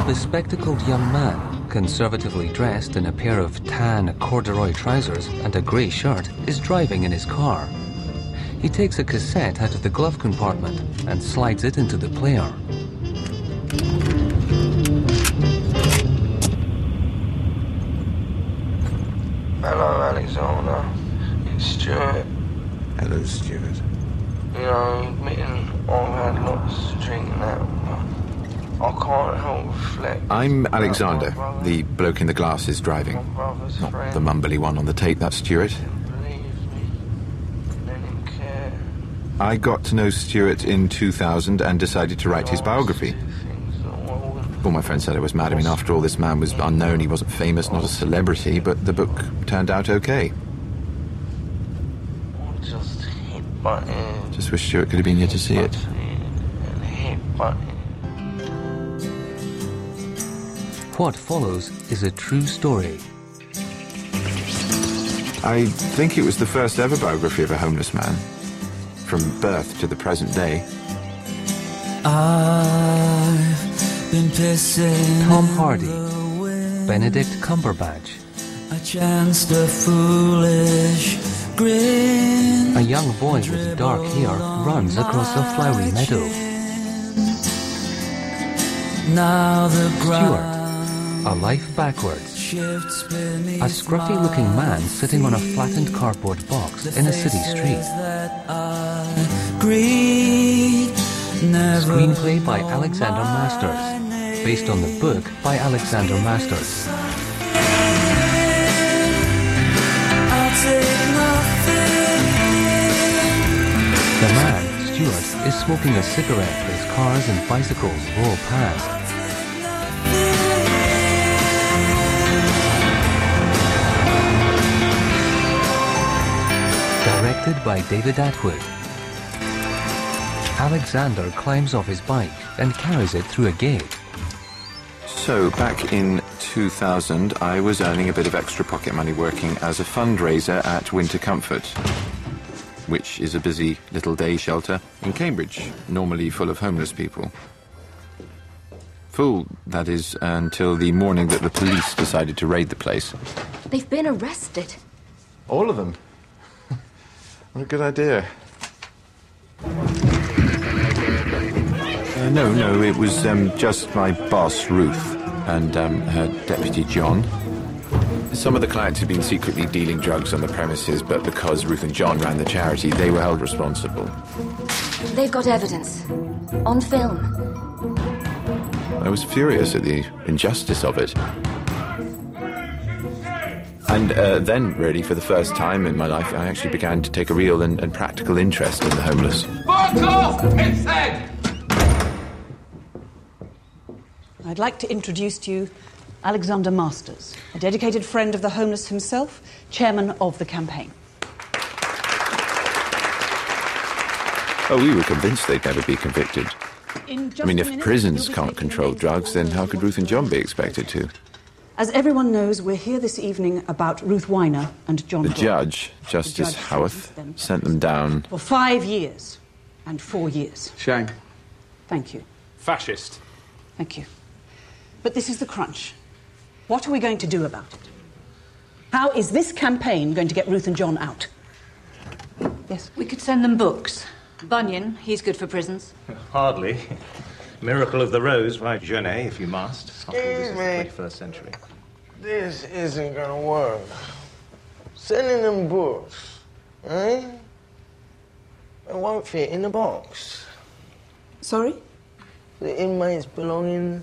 bespectacled young man, conservatively dressed in a pair of tan corduroy trousers and a grey shirt, is driving in his car. He takes a cassette out of the glove compartment and slides it into the player. Hello, Alexander. It's Stuart. Hello, Stuart. You know, admitting I've had lots to drink and that, but I can't help reflect. I'm Alexander, the bloke in the glasses driving. Not the mumbly one on the tape, that's Stuart. I got to know Stuart in 2000 and decided to write his biography. All my friends said I was mad. I mean, after all, this man was unknown, he wasn't famous, not a celebrity, but the book turned out okay. Just wish Stuart could have been here to see it. What follows is a true story. I think it was the first ever biography of a homeless man, from birth to the present day. I've been pissing Tom Hardy, Benedict Cumberbatch. I chanced a foolish grin. A young boy with dark hair runs across a flowery meadow. Now the Stuart, a life backwards. A scruffy-looking man sitting on a flattened cardboard box in a city street. Screenplay by Alexander Masters, based on the book by Alexander Masters. The man, Stuart, is smoking a cigarette as cars and bicycles roll past. Directed by David Atwood. Alexander climbs off his bike and carries it through a gate. So, back in 2000, I was earning a bit of extra pocket money working as a fundraiser at Winter Comfort, which is a busy little day shelter in Cambridge, normally full of homeless people. Full, that is, until the morning that the police decided to raid the place. They've been arrested. All of them? What a good idea. No, it was just my boss, Ruth, and her deputy, John. Some of the clients had been secretly dealing drugs on the premises, but because Ruth and John ran the charity, they were held responsible. They've got evidence. On film. I was furious at the injustice of it. And then, really, for the first time in my life, I actually began to take a real and practical interest in the homeless. Fuck off! It's said! I'd like to introduce to you Alexander Masters, a dedicated friend of the homeless himself, chairman of the campaign. Oh, we were convinced they'd never be convicted. I mean, if prisons can't control drugs, then how could Ruth and John be expected to? As everyone knows, we're here this evening about Ruth Weiner and John The Hoyle. judge, Justice Howarth, sent them down. For 5 years and 4 years. Shame. Thank you. Fascist. Thank you. But this is the crunch. What are we going to do about it? How is this campaign going to get Ruth and John out? Yes? We could send them books. Bunyan, he's good for prisons. Hardly. Miracle of the Rose by Genet, if you must. Excuse me. 21st century. This isn't gonna work. Sending them books, eh? They won't fit in the box. Sorry? The inmates' belongings.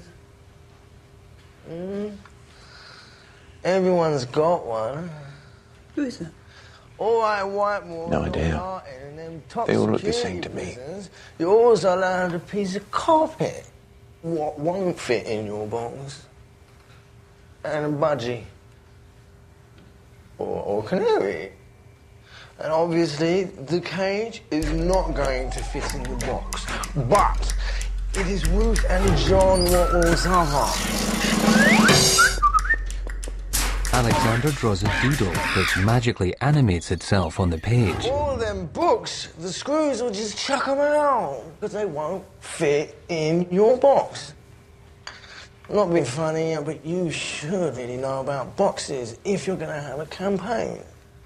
Everyone's got one. Who is that? All right, Whitemore. No idea. And them top They all look the security same to me. prisons, you're also allowed a piece of carpet. What won't fit in your box? And a budgie. Or canary. And obviously, the cage is not going to fit in the box. But it is Ruth and John what will suffer. Alexander draws a doodle which magically animates itself on the page. All them books, the screws will just chuck them out because they won't fit in your box. I'm not being funny here, but you should really know about boxes if you're going to have a campaign.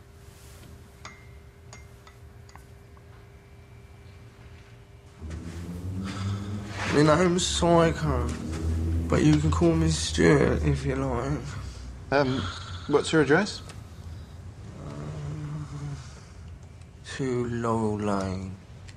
My name's Psycho, but you can call me Stuart if you like. What's your address? 2 Laurel Lane.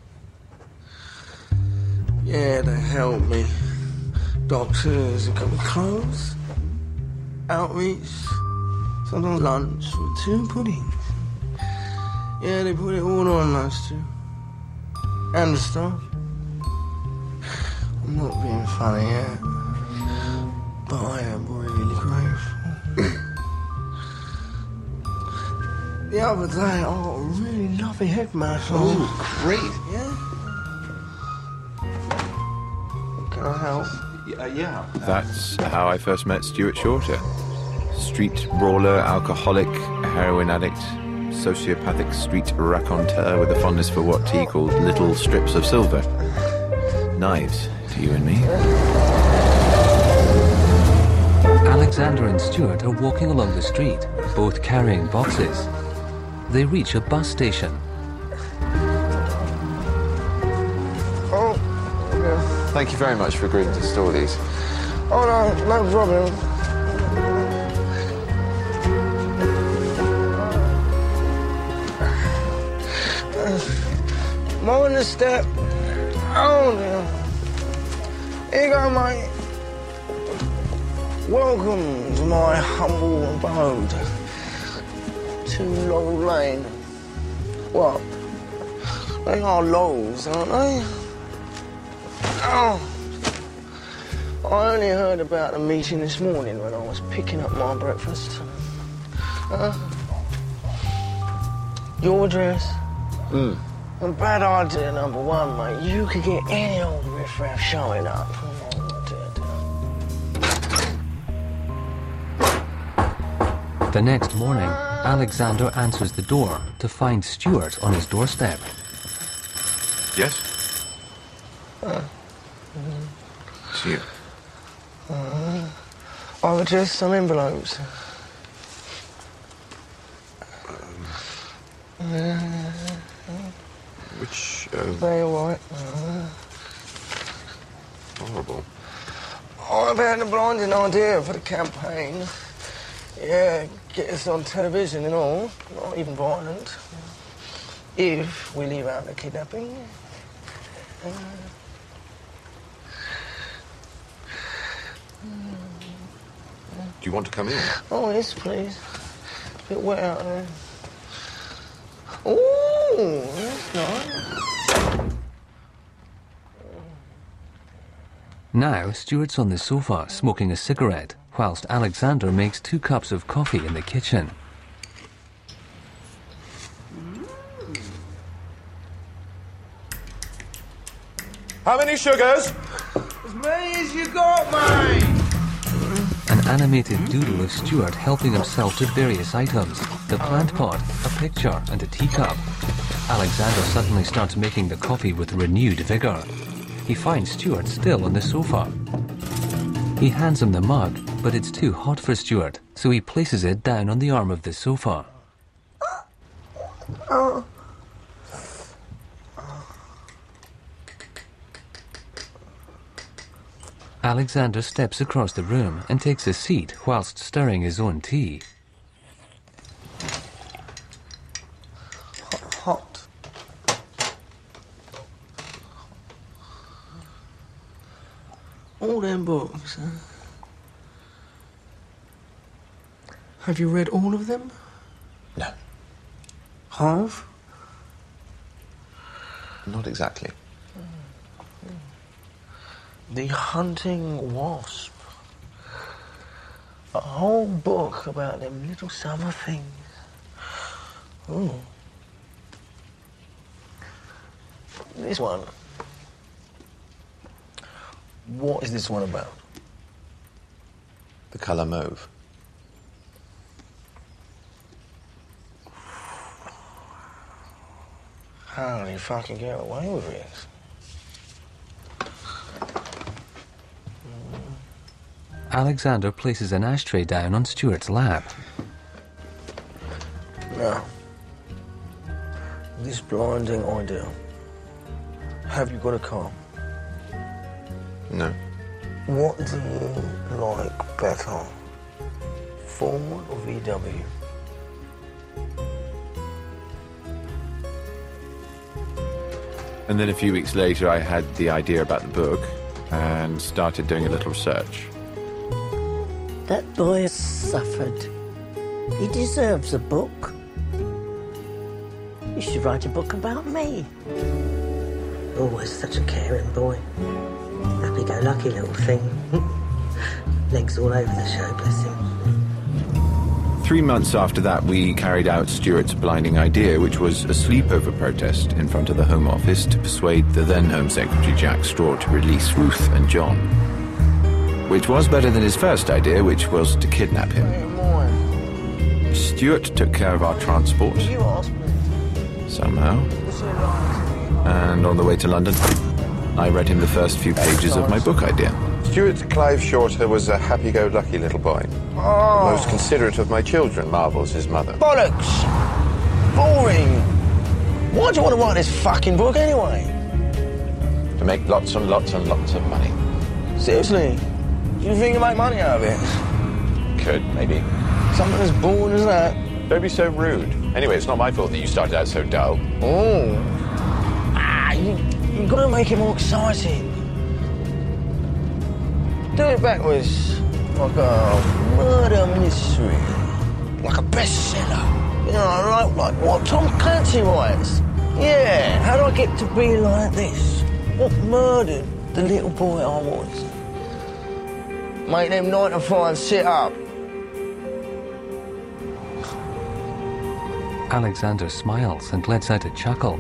Yeah, they help me. Doctors have come close. Outreach. Sometimes lunch with 2 puddings. Yeah, they put it all on those 2. And the stuff. I'm not being funny yet, but I am really grateful. The other day, I got a really lovely head massage. Oh, great. Yeah? Can I help? Yeah. That's how I first met Stuart Shorter. Street brawler, alcoholic, heroin addict, sociopathic street raconteur with a fondness for what he called little strips of silver. Knives to you and me. Alexander and Stuart are walking along the street, both carrying boxes. They reach a bus station. Oh, yeah. Thank you very much for agreeing to store these. Oh, no problem. More in the step. Oh, dear. Here you go, mate. Welcome to my humble abode. 2 Laurel Lane. What? They are Laurels, aren't they? Oh. I only heard about the meeting this morning when I was picking up my breakfast. Your address? A bad idea, number 1, mate. You could get any old riffraff showing up. The next morning, Alexander answers the door to find Stuart on his doorstep. Yes? It's you. I've addressed some envelopes. Which, They all right? horrible. I've had a blinding idea for the campaign. Yeah, get us on television and all. Not even violent. If we leave out the kidnapping. Do you want to come in? Oh, yes, please. A bit wet out there. Ooh, that's nice. Now, Stuart's on the sofa smoking a cigarette, whilst Alexander makes 2 cups of coffee in the kitchen. How many sugars? As many as you got, mate! An animated doodle of Stuart helping himself to various items. The plant pot, a picture and a teacup. Alexander suddenly starts making the coffee with renewed vigour. He finds Stuart still on the sofa. He hands him the mug, but it's too hot for Stuart, so he places it down on the arm of the sofa. Alexander steps across the room and takes a seat whilst stirring his own tea. Hot. All them books, huh? Have you read all of them? No. Half? Not exactly. The Hunting Wasp. A whole book about them little summer things. Ooh. This one. What is this one about? The colour mauve. How do you fucking get away with it? Alexander places an ashtray down on Stuart's lap. Now, this blinding idea. Have you got a car? No. What do you like better? Ford or VW? And then a few weeks later, I had the idea about the book and started doing a little research. That boy has suffered. He deserves a book. You should write a book about me. Always such a caring boy. Happy-go-lucky little thing. Legs all over the show, bless him. 3 months after that, we carried out Stuart's blinding idea, which was a sleepover protest in front of the Home Office to persuade the then Home Secretary Jack Straw to release Ruth and John. Which was better than his first idea, which was to kidnap him. Stuart took care of our transport. Somehow. And on the way to London, I read him the first few pages of my book idea. Stuart Clive Shorter was a happy-go-lucky little boy. Oh. The most considerate of my children, marvels his mother. Bollocks! Boring! Why do you want to write this fucking book anyway? To make lots and lots and lots of money. Seriously? Do you think you make money out of it? Could, maybe. Something as boring as that? Don't be so rude. Anyway, it's not my fault that you started out so dull. Oh. You've got to make it more exciting. Do it backwards. Like a murder mystery. Like a bestseller. You know, like what Tom Clancy writes. Yeah, how do I get to be like this? What murdered the little boy I was? Make them 9 to 5 sit up. Alexander smiles and lets out a chuckle.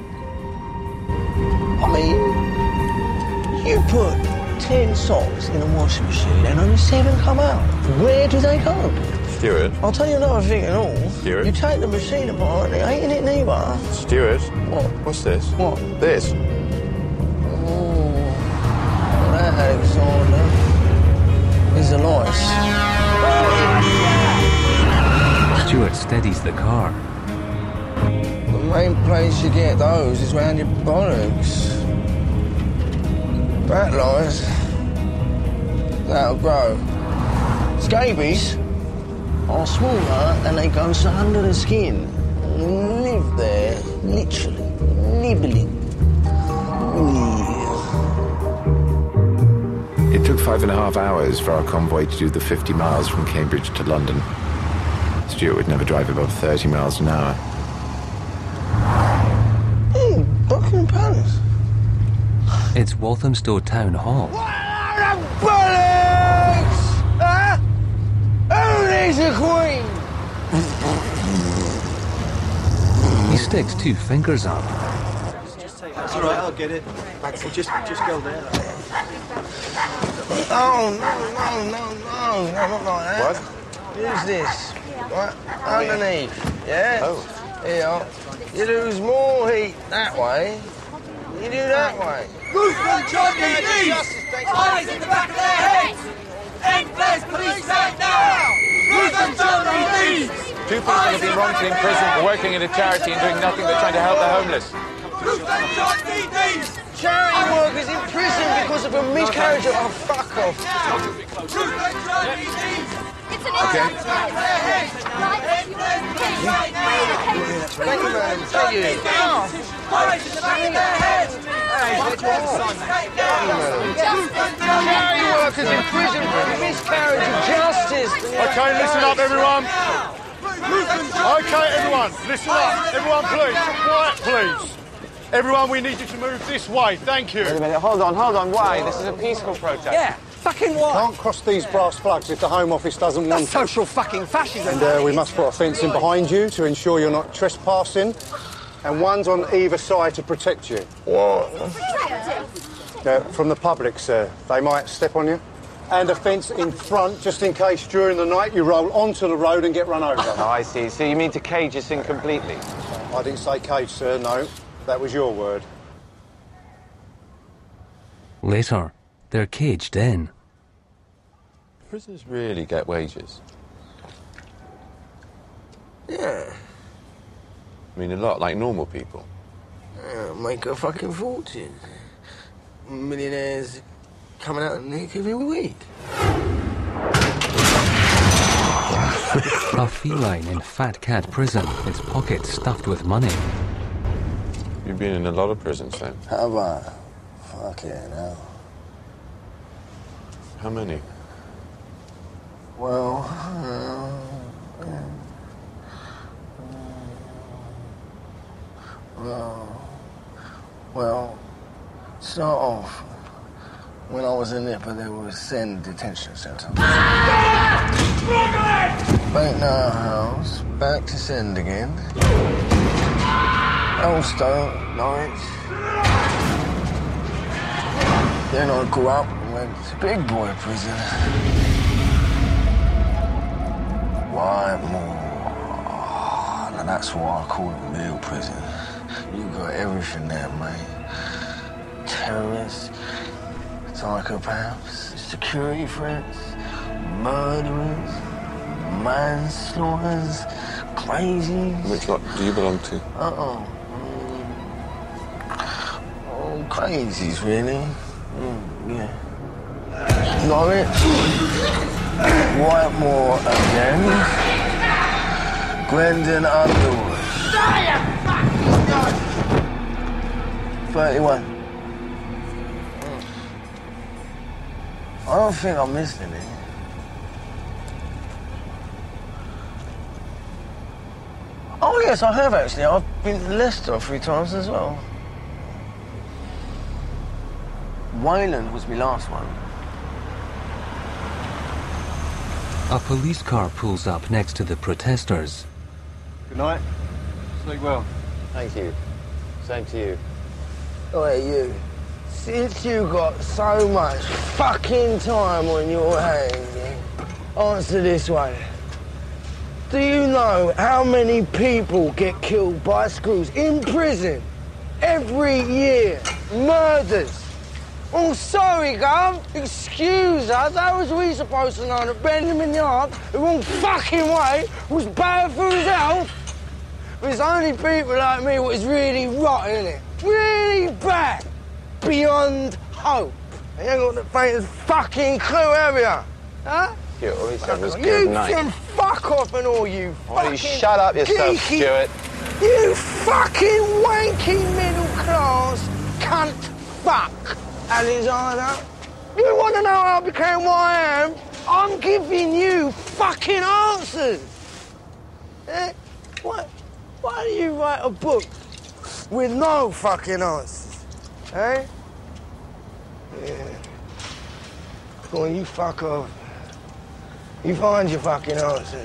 I mean, you put 10 socks in a washing machine and only 7 come out. Where do they go? Stuart. I'll tell you another thing and all. Stuart. You take the machine apart and it ain't in it neither. Stuart. What? What's this? What? This. Oh, that Alexander is a nice. Stuart steadies the car. The main place you get those is round your bollocks. That lies. That'll grow. Scabies are smaller and they go under the skin. And live there, literally, nibbling. It took 5.5 hours for our convoy to do the 50 miles from Cambridge to London. Stuart would never drive above 30 miles an hour. Hey, Buckingham Palace. It's Walthamstow Town Hall. What are the bollocks? Huh? Who needs a queen? He sticks 2 fingers up. That's all right, I'll get it. Just go there. Oh, no, not like that. What? Use this. Right, underneath. Yeah? Oh. Here. You lose more heat that way. You do that way. Ruth and John DDs! Eyes in the back of their heads! End place police right now! Ruth and John DDs! 2 people have been wrongfully imprisoned for working in a charity and doing nothing but trying to help the homeless. Ruth and John DDs! Charity workers in prison because of a miscarriage of... Oh, fuck off. Ruth and John DDs! It's an Okay. End place police right now! Thank you, man. Thank you. Eyes in the back of their heads! Charity workers in prison for a miscarriage of justice. Okay, listen up, everyone. Okay, everyone, listen up. Everyone, please. Quiet, please. Everyone, we need you to move this way. Thank you. Wait a minute, hold on. Why? This is a peaceful protest. Yeah, fucking what? Can't cross these brass plugs if the Home Office doesn't want That's social fucking fascism. And we must put a fence in behind you to ensure you're not trespassing, and one's on either side to protect you. What? From the public, sir. They might step on you. And a fence in front, just in case during the night you roll onto the road and get run over. Oh, I see. So you mean to cage us in completely? I didn't say cage, sir, no. That was your word. Later, they're caged in. prisoners really get wages? Yeah. I mean, a lot, like normal people. Yeah, make a fucking fortune. Millionaires coming out of Nick every week. A feline in Fat Cat Prison, its pockets stuffed with money. You've been in a lot of prisons, then? Have I? Fuck yeah, now. How many? Well, start off. When I was in Nipper, there was Send Detention Centre. Back now house, back to Send again. Elstow, Norwich. Then I grew up and went to big boy prison. Whitemoor. Now that's why I call it real prison. You got everything there, mate. Terrorists, psychopaths, security threats, murderers, manslaughters, crazies. Which lot do you belong to? Oh, crazies, really. Yeah. Norwich, Whitemoor again, Grendon Underwood. 31. I don't think I missed any. Oh, yes, I have actually. I've been to Leicester 3 times as well. Wayland was my last one. A police car pulls up next to the protesters. Good night. Sleep well. Thank you. Same to you. Oh, hey, you. Since you got so much fucking time on your hands, answer this way. Do you know how many people get killed by screws in prison every year? Murders. Oh, sorry, Gov. Excuse us. How was we supposed to know that Benjamin Yard, the wrong fucking way, was bad for his health? It's only people like me what is really rotten, isn't it? Really bad. Beyond hope. You ain't got the faintest fucking clue, have you? Huh? Stuart, all he said was You good night. can fuck off and all you Why don't you fucking shut up yourself, geeky, Stuart? You fucking wanky middle class cunt fuck, Alexander. You want to know how I became what I am? I'm giving you fucking answers. Eh? Why do you write a book with no fucking answers? Eh? Yeah. Go on, you fuck off. You find your fucking answer.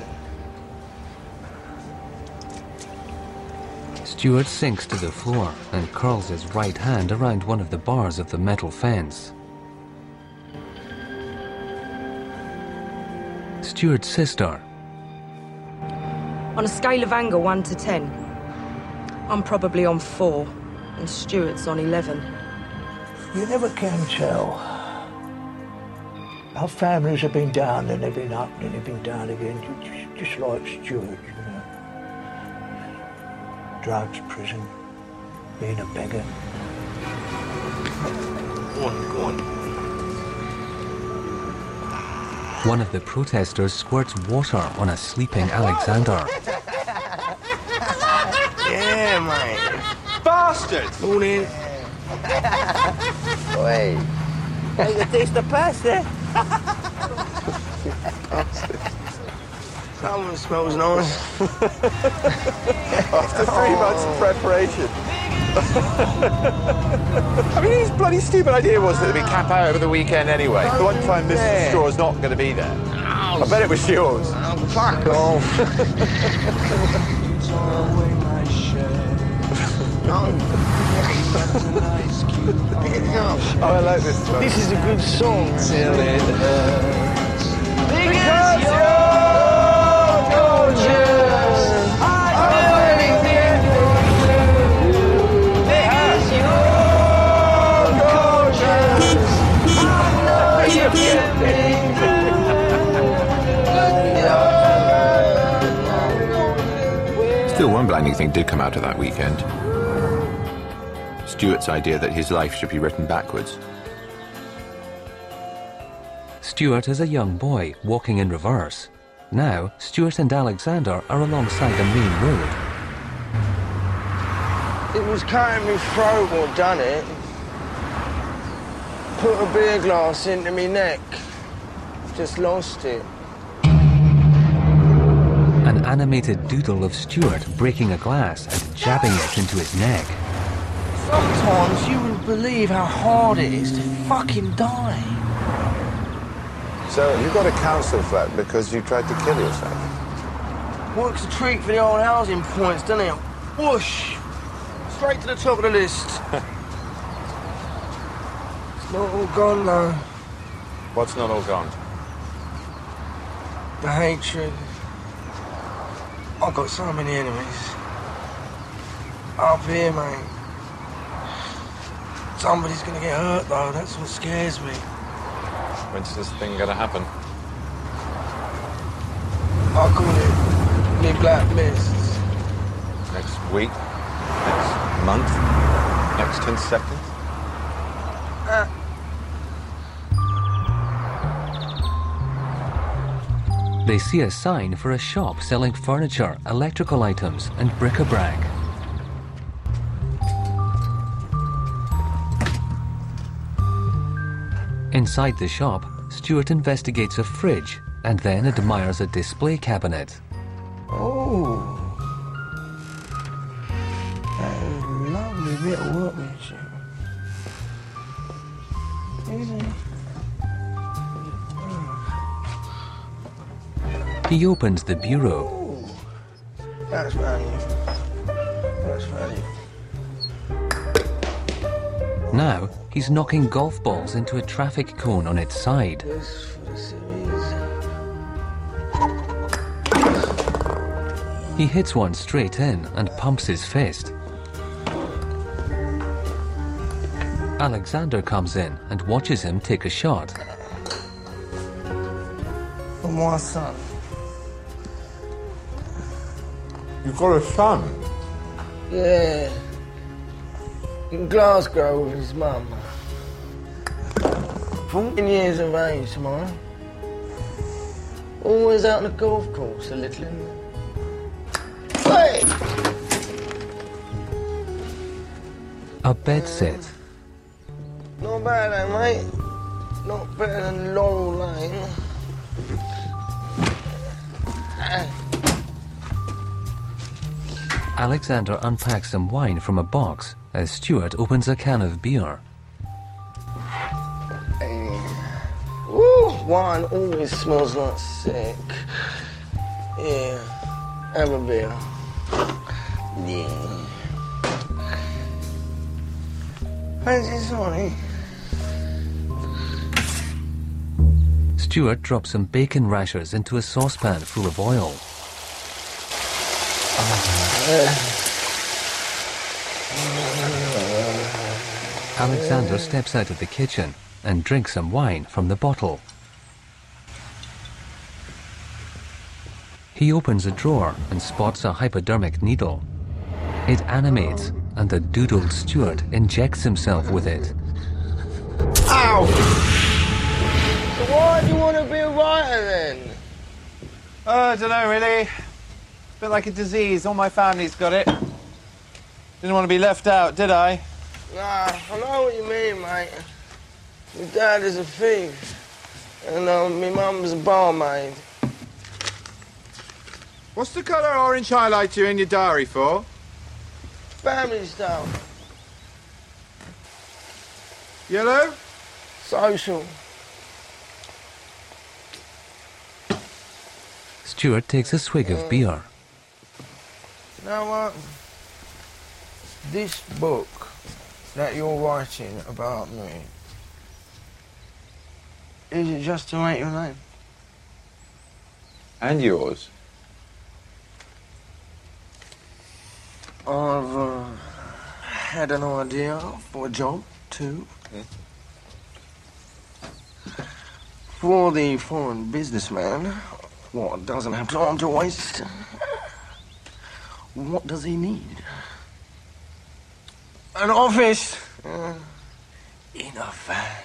Stuart sinks to the floor and curls his right hand around one of the bars of the metal fence. Stuart's sister. On a scale of anger 1 to 10, I'm probably on 4, and Stuart's on 11. You never can tell. Our families have been down, and they've been up, and they've been down again, just like Stuart, you know. Drugs, prison, being a beggar. Go on. One of the protesters squirts water on a sleeping Alexander. Yeah, mate. Bastard! Morning. Oi. Hey, you taste the pasta? That one smells nice. After 3 months of preparation. I mean, his bloody stupid idea was that it'd be cap out over the weekend anyway. The one time Mr. Straw's not going to be there. I bet it was yours. Fuck off. Oh, I like this one. This is a good song. Till it hurts. Because you're gorgeous. I'm everything for you. Because you're gorgeous. I know you can be. anything did come out of that weekend. Stuart's idea that his life should be written backwards. Stuart is a young boy walking in reverse. Now, Stuart and Alexander are alongside the main road. It was cutting me throat what done it. Put a beer glass into me neck. Just lost it. An animated doodle of Stuart breaking a glass and jabbing it into his neck. Sometimes you wouldn't believe how hard it is to fucking die. So you got a council flat because you tried to kill yourself? Works a treat for the old housing points, doesn't it? Whoosh! Straight to the top of the list. It's not all gone, though. What's not all gone? The hatred. I've got so many enemies. Up here, mate. Somebody's gonna get hurt, though. That's what scares me. When's this thing gonna happen? I call it the Black Mists. Next week? Next month? Next 10 seconds? They see a sign for a shop selling furniture, electrical items, and bric-a-brac. Inside the shop, Stuart investigates a fridge and then admires a display cabinet. Oh. That is a lovely bit of workmanship. Isn't it? He opens the bureau. Ooh. That's value. That's value. Now, he's knocking golf balls into a traffic cone on its side. This for the series. He hits one straight in and pumps his fist. Alexander comes in and watches him take a shot. For my son. You've got a son? Yeah. In Glasgow with his mum. 14 years of age tomorrow. Always out on the golf course, a little, isn't it? Hey! A bedsit. Not bad, eh, mate? Not better than Laurel Lane. Alexander unpacks some wine from a box as Stuart opens a can of beer. Woo! Wine always smells like sick. Yeah, have a beer. Yeah. Fancy Sonny? Stuart drops some bacon rashers into a saucepan full of oil. Alexander steps out of the kitchen and drinks some wine from the bottle. He opens a drawer and spots a hypodermic needle. It animates, and the doodled Stuart injects himself with it. Ow! So why do you want to be a writer then? I don't know, really. Bit like a disease. All my family's got it. Didn't want to be left out, did I? Nah, I know what you mean, mate. My dad is a thief, and my mum's a barmaid. What's the colour orange highlighter in your diary for? Family stuff. Yellow? Social. Stuart takes a swig of beer. You know what? This book that you're writing about me, is it just to make your name? And yours. I've had an idea for a job, too. For the foreign businessman, what doesn't have time to waste. What does he need? An office in a van.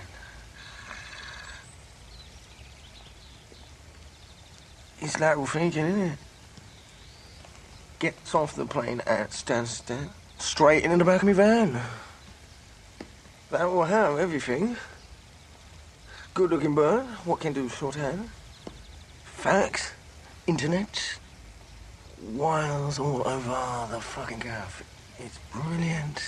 It's lateral thinking, isn't it? Gets off the plane at Stansted, straight into the back of my van. That will have everything. Good-looking bird, what can do shorthand. Facts, internet, wires all over the fucking gaff. It's brilliant.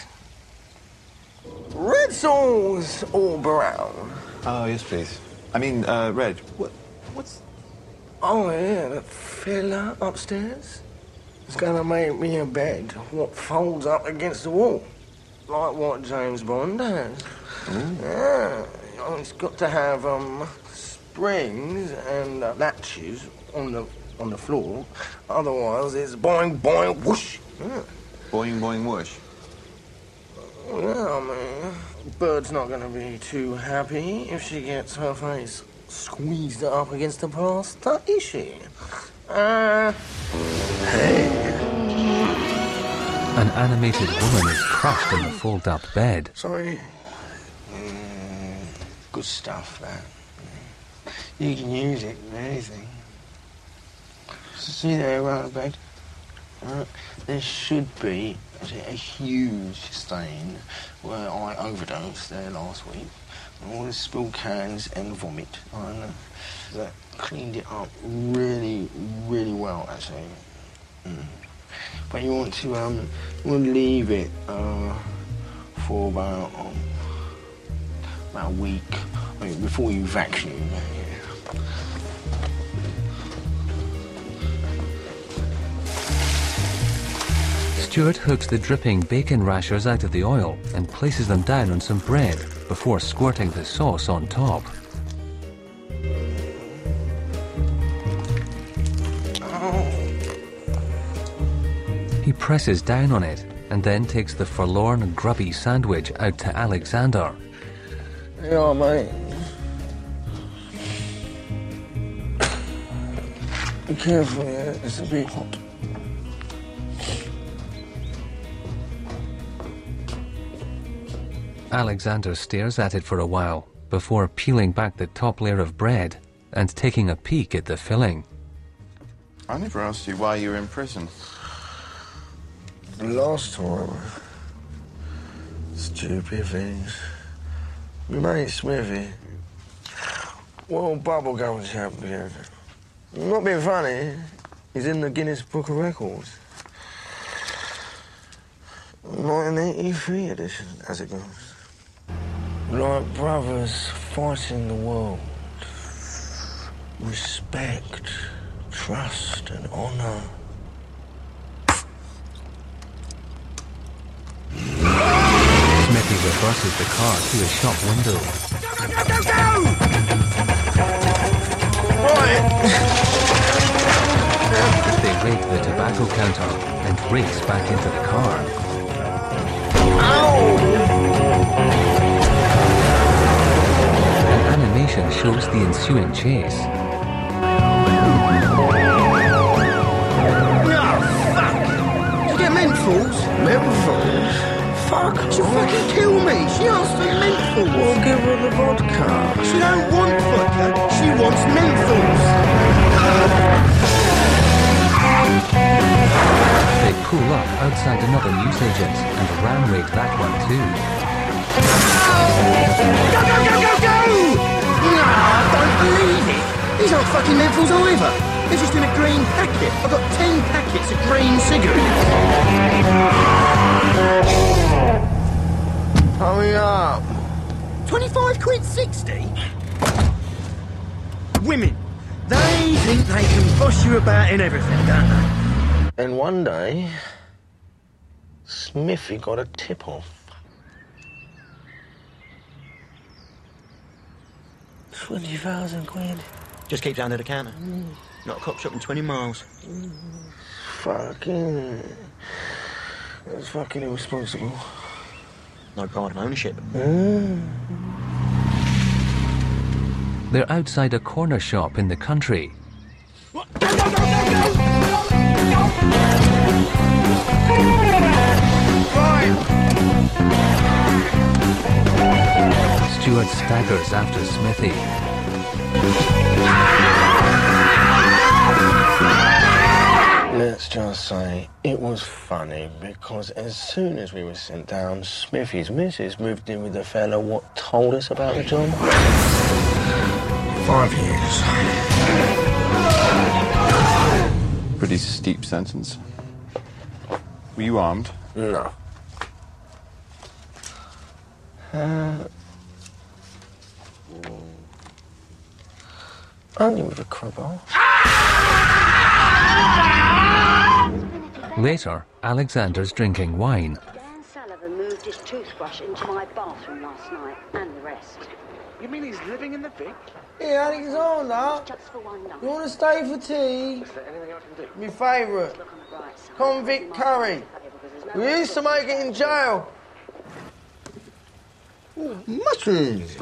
Red sauce or brown? Oh, yes, please. I mean, red. What's... Oh, yeah, the fella upstairs. It's gonna make me a bed what folds up against the wall. Like what James Bond has. Ooh. Yeah. It's got to have, springs and latches on the floor. Otherwise, it's boing, boing, whoosh. Yeah. Boing, boing, whoosh. Yeah, I mean, Bird's not going to be too happy if she gets her face squeezed up against the plaster, is she? Hey. An animated woman is crushed in the fold-up bed. Sorry. Good stuff, that. You can use it in anything. See there around the bed? There should be a huge stain where I overdosed there last week. And all the spilled cans and vomit. And that cleaned it up really, really well, actually. But you want to leave it for about a week, before you vacuum. Stuart hooks the dripping bacon rashers out of the oil and places them down on some bread before squirting the sauce on top. He presses down on it and then takes the forlorn, grubby sandwich out to Alexander. Yeah, mate. Be careful, yeah? It's a bit hot. Alexander stares at it for a while before peeling back the top layer of bread and taking a peek at the filling. I never asked you why you were in prison. The last time, stupid things. My mate Smithy, world bubblegum champion. Not being funny, he's in the Guinness Book of Records. 1983 edition, as it goes. Like brothers fighting the world. Respect, trust and honour. Smithy reverses the car to a shop window. They raid the tobacco counter and race back into the car. An animation shows the ensuing chase. Did you get menthols? Menthols? Fuck, she'll fucking kill me. She asked for menthols. We'll give her the vodka. She don't want vodka. She wants menthols. They pull up outside another newsagent and ram raid that one too. Go, go, go, go, go! No, I don't believe it. These aren't fucking menthols either. They're just in a green packet. I've got 10 packets of green cigarettes. Hurry up. 25 quid 60? Women. They think they can boss you about in everything, don't they? And one day, Smithy got a tip-off. 20,000 quid. Just keeps it under the counter. Not a cop shop in 20 miles. Fucking... That's fucking irresponsible. No pride of ownership. They're outside a corner shop in the country. Go, go, go, go, go! Stuart staggers after Smithy. Let's just say it was funny because as soon as we were sent down, Smithy's missus moved in with the fella what told us about the job. 5 years. Pretty steep sentence. Were you armed? No. Only with a crowbar. Later, Alexander's drinking wine. Dan Sullivan moved his toothbrush into my bathroom last night, and the rest. You mean he's living in the Vic? Hey, Alexander, Just for one night. you want to stay for tea? Is there anything I can do? My favourite, Look on the bright side. convict curry. We used to make it in jail. Ooh, mushrooms.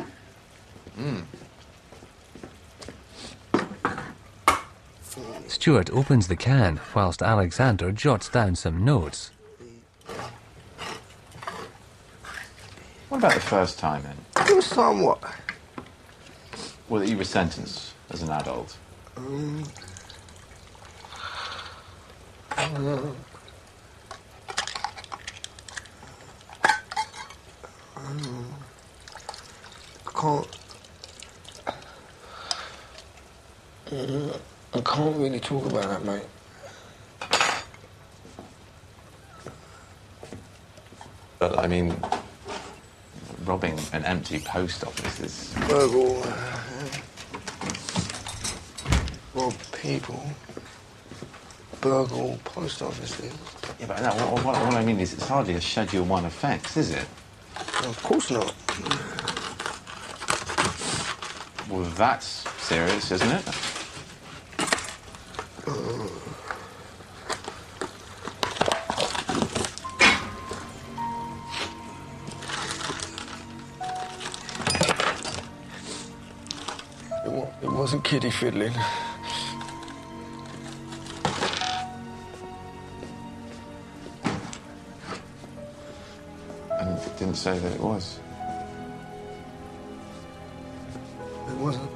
Stuart opens the can whilst Alexander jots down some notes. What about the first time, then? First time what? Well, that you were sentenced as an adult. I can't really talk about that, mate. But, I mean, robbing an empty post office is... Burgle. Rob people. Burgle post offices. Yeah, but no, what I mean is it's hardly a Schedule 1 offence, is it? No, of course not. Well, that's serious, isn't it? It wasn't kiddie fiddling. And it didn't say that it was. It wasn't.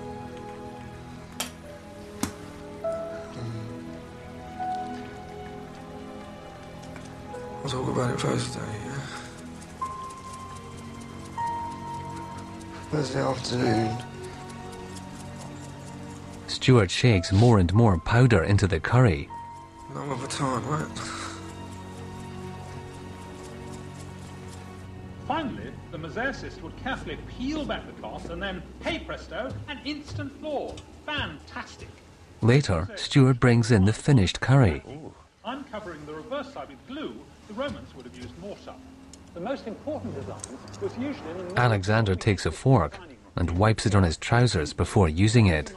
We'll talk about it Thursday, yeah? Thursday afternoon. Stuart shakes more and more powder into the curry. No other time, right? Finally, the mosaicist would carefully peel back the cloth and then, hey presto, an instant thaw. Fantastic. Later, Stuart brings in the finished curry. Uncovering the reverse side with glue, the Romans would have used mortar. The most important design was usually in the Alexander takes a fork and wipes it on his trousers before using it.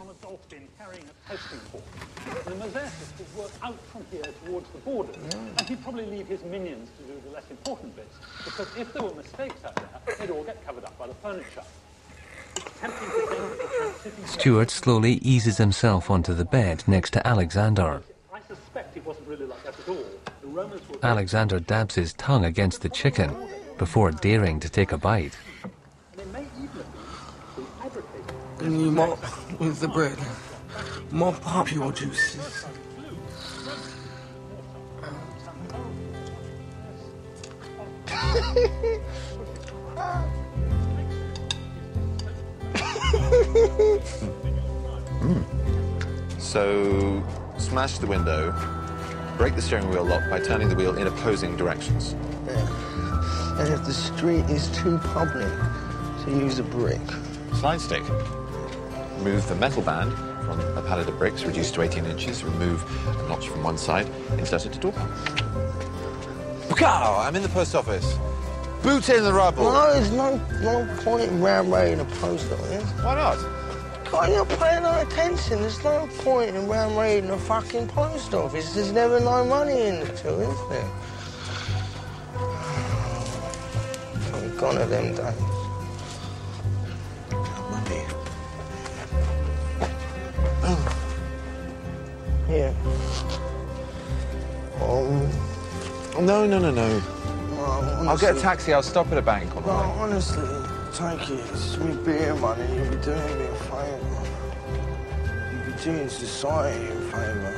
The mosaicist would work out from here towards the borders, and he'd probably leave his minions to do the less important bits, because if there were mistakes out there, they'd all get covered up by the furniture. It's tempting to think that the sitting Stuart slowly eases himself onto the bed next to Alexander. I suspect it wasn't really like that at all. The Romans were... Alexander dabs his tongue against the chicken before daring to take a bite. They may even have been fabricated. And you mop with the bread. Mop up your juices. So, smash the window, break the steering wheel lock by turning the wheel in opposing directions. Yeah. And if the street is too public, to use a brick. Slide stick. Remove the metal band from a pallet of bricks, reduced to 18 inches. Remove a notch from one side, insert it to door. Pow! I'm in the post office. Boot in the rubble. No, there's no point in round raiding a post office. Why not? God, you're not paying no attention. There's no point in round raiding a fucking post office. There's never no money in it, too, is there? I'm gone are them days. Money. Here. No. Well, I'll get a taxi. I'll stop at a bank on the way. Honestly, take it. It's me beer money. You'll be doing me a favour. You'll be doing society a favour.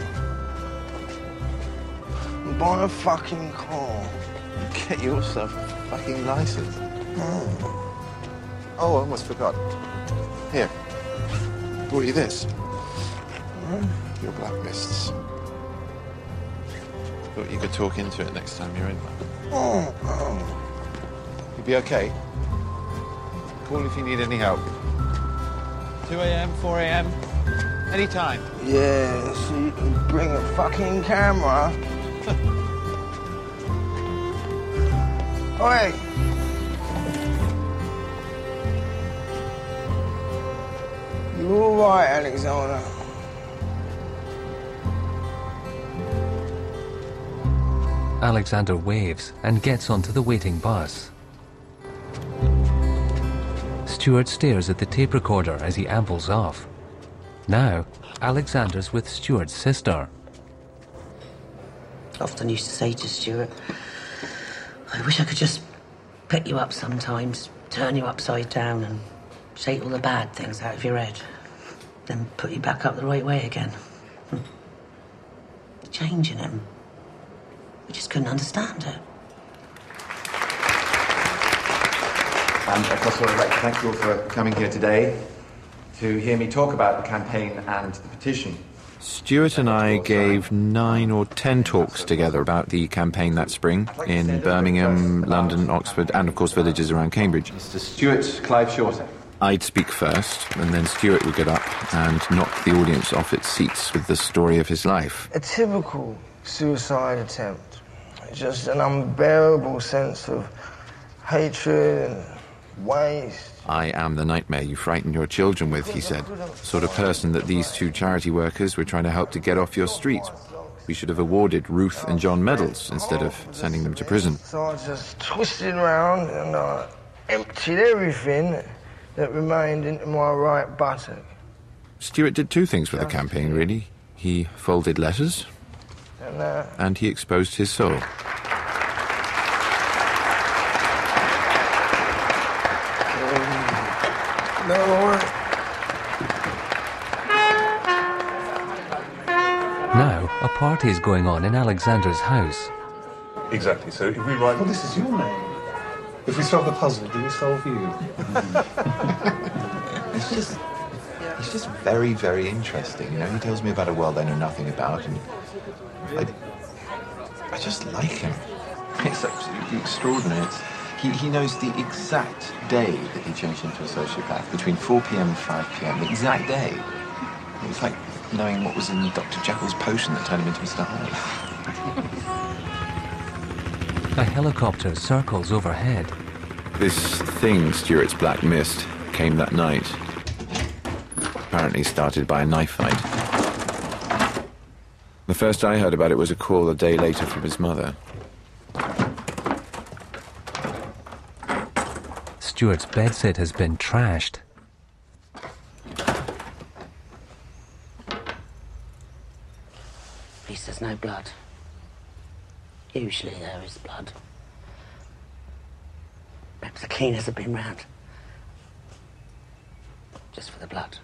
Buy a fucking car. Get yourself a fucking license. Oh, I almost forgot. Here. Brought you this. Your black mists. Thought you could talk into it next time you're in. You'll be okay. Call if you need any help. 2 a.m., 4 a.m., any time. Yeah, so you can bring a fucking camera. Oi! You all right, Alexander? Alexander waves and gets onto the waiting bus. Stuart stares at the tape recorder as he ambles off. Now, Alexander's with Stuart's sister. I often used to say to Stuart, I wish I could just pick you up sometimes, turn you upside down and shake all the bad things out of your head, then put you back up the right way again. The change in him. We just couldn't understand it. And of course, I'd like to thank you all for coming here today to hear me talk about the campaign and the petition. Stuart and I gave 9 or 10 talks together about the campaign that spring in Birmingham, London, Oxford, and of course villages around Cambridge. Mr. Stuart Clive Shorter. I'd speak first, and then Stuart would get up and knock the audience off its seats with the story of his life. A typical suicide attempt. Just an unbearable sense of hatred and waste. I am the nightmare you frighten your children with, he said. The sort of person that these 2 charity workers were trying to help to get off your street. We should have awarded Ruth and John medals instead of sending them to prison. So I just twisted around and I emptied everything that remained into my right buttock. Stuart did 2 things for the campaign, really. He folded letters and he exposed his soul. Now, a party is going on in Alexander's house. Exactly. So if we write, well, this is your name. If we solve the puzzle, do we solve you? He's just very, very interesting. You know, he tells me about a world I know nothing about, and I just like him. It's absolutely extraordinary. He knows the exact day that he changed into a sociopath, between 4 p.m. and 5 p.m., the exact day. It was like knowing what was in Dr. Jekyll's potion that turned him into Mr. Hyde. A helicopter circles overhead. This thing, Stuart's Black Mist, came that night. Apparently started by a knife fight. The first I heard about it was a call a day later from his mother. Stuart's bedsit has been trashed. At least there's no blood. Usually there is blood. Perhaps the cleaners have been round. Just for the blood.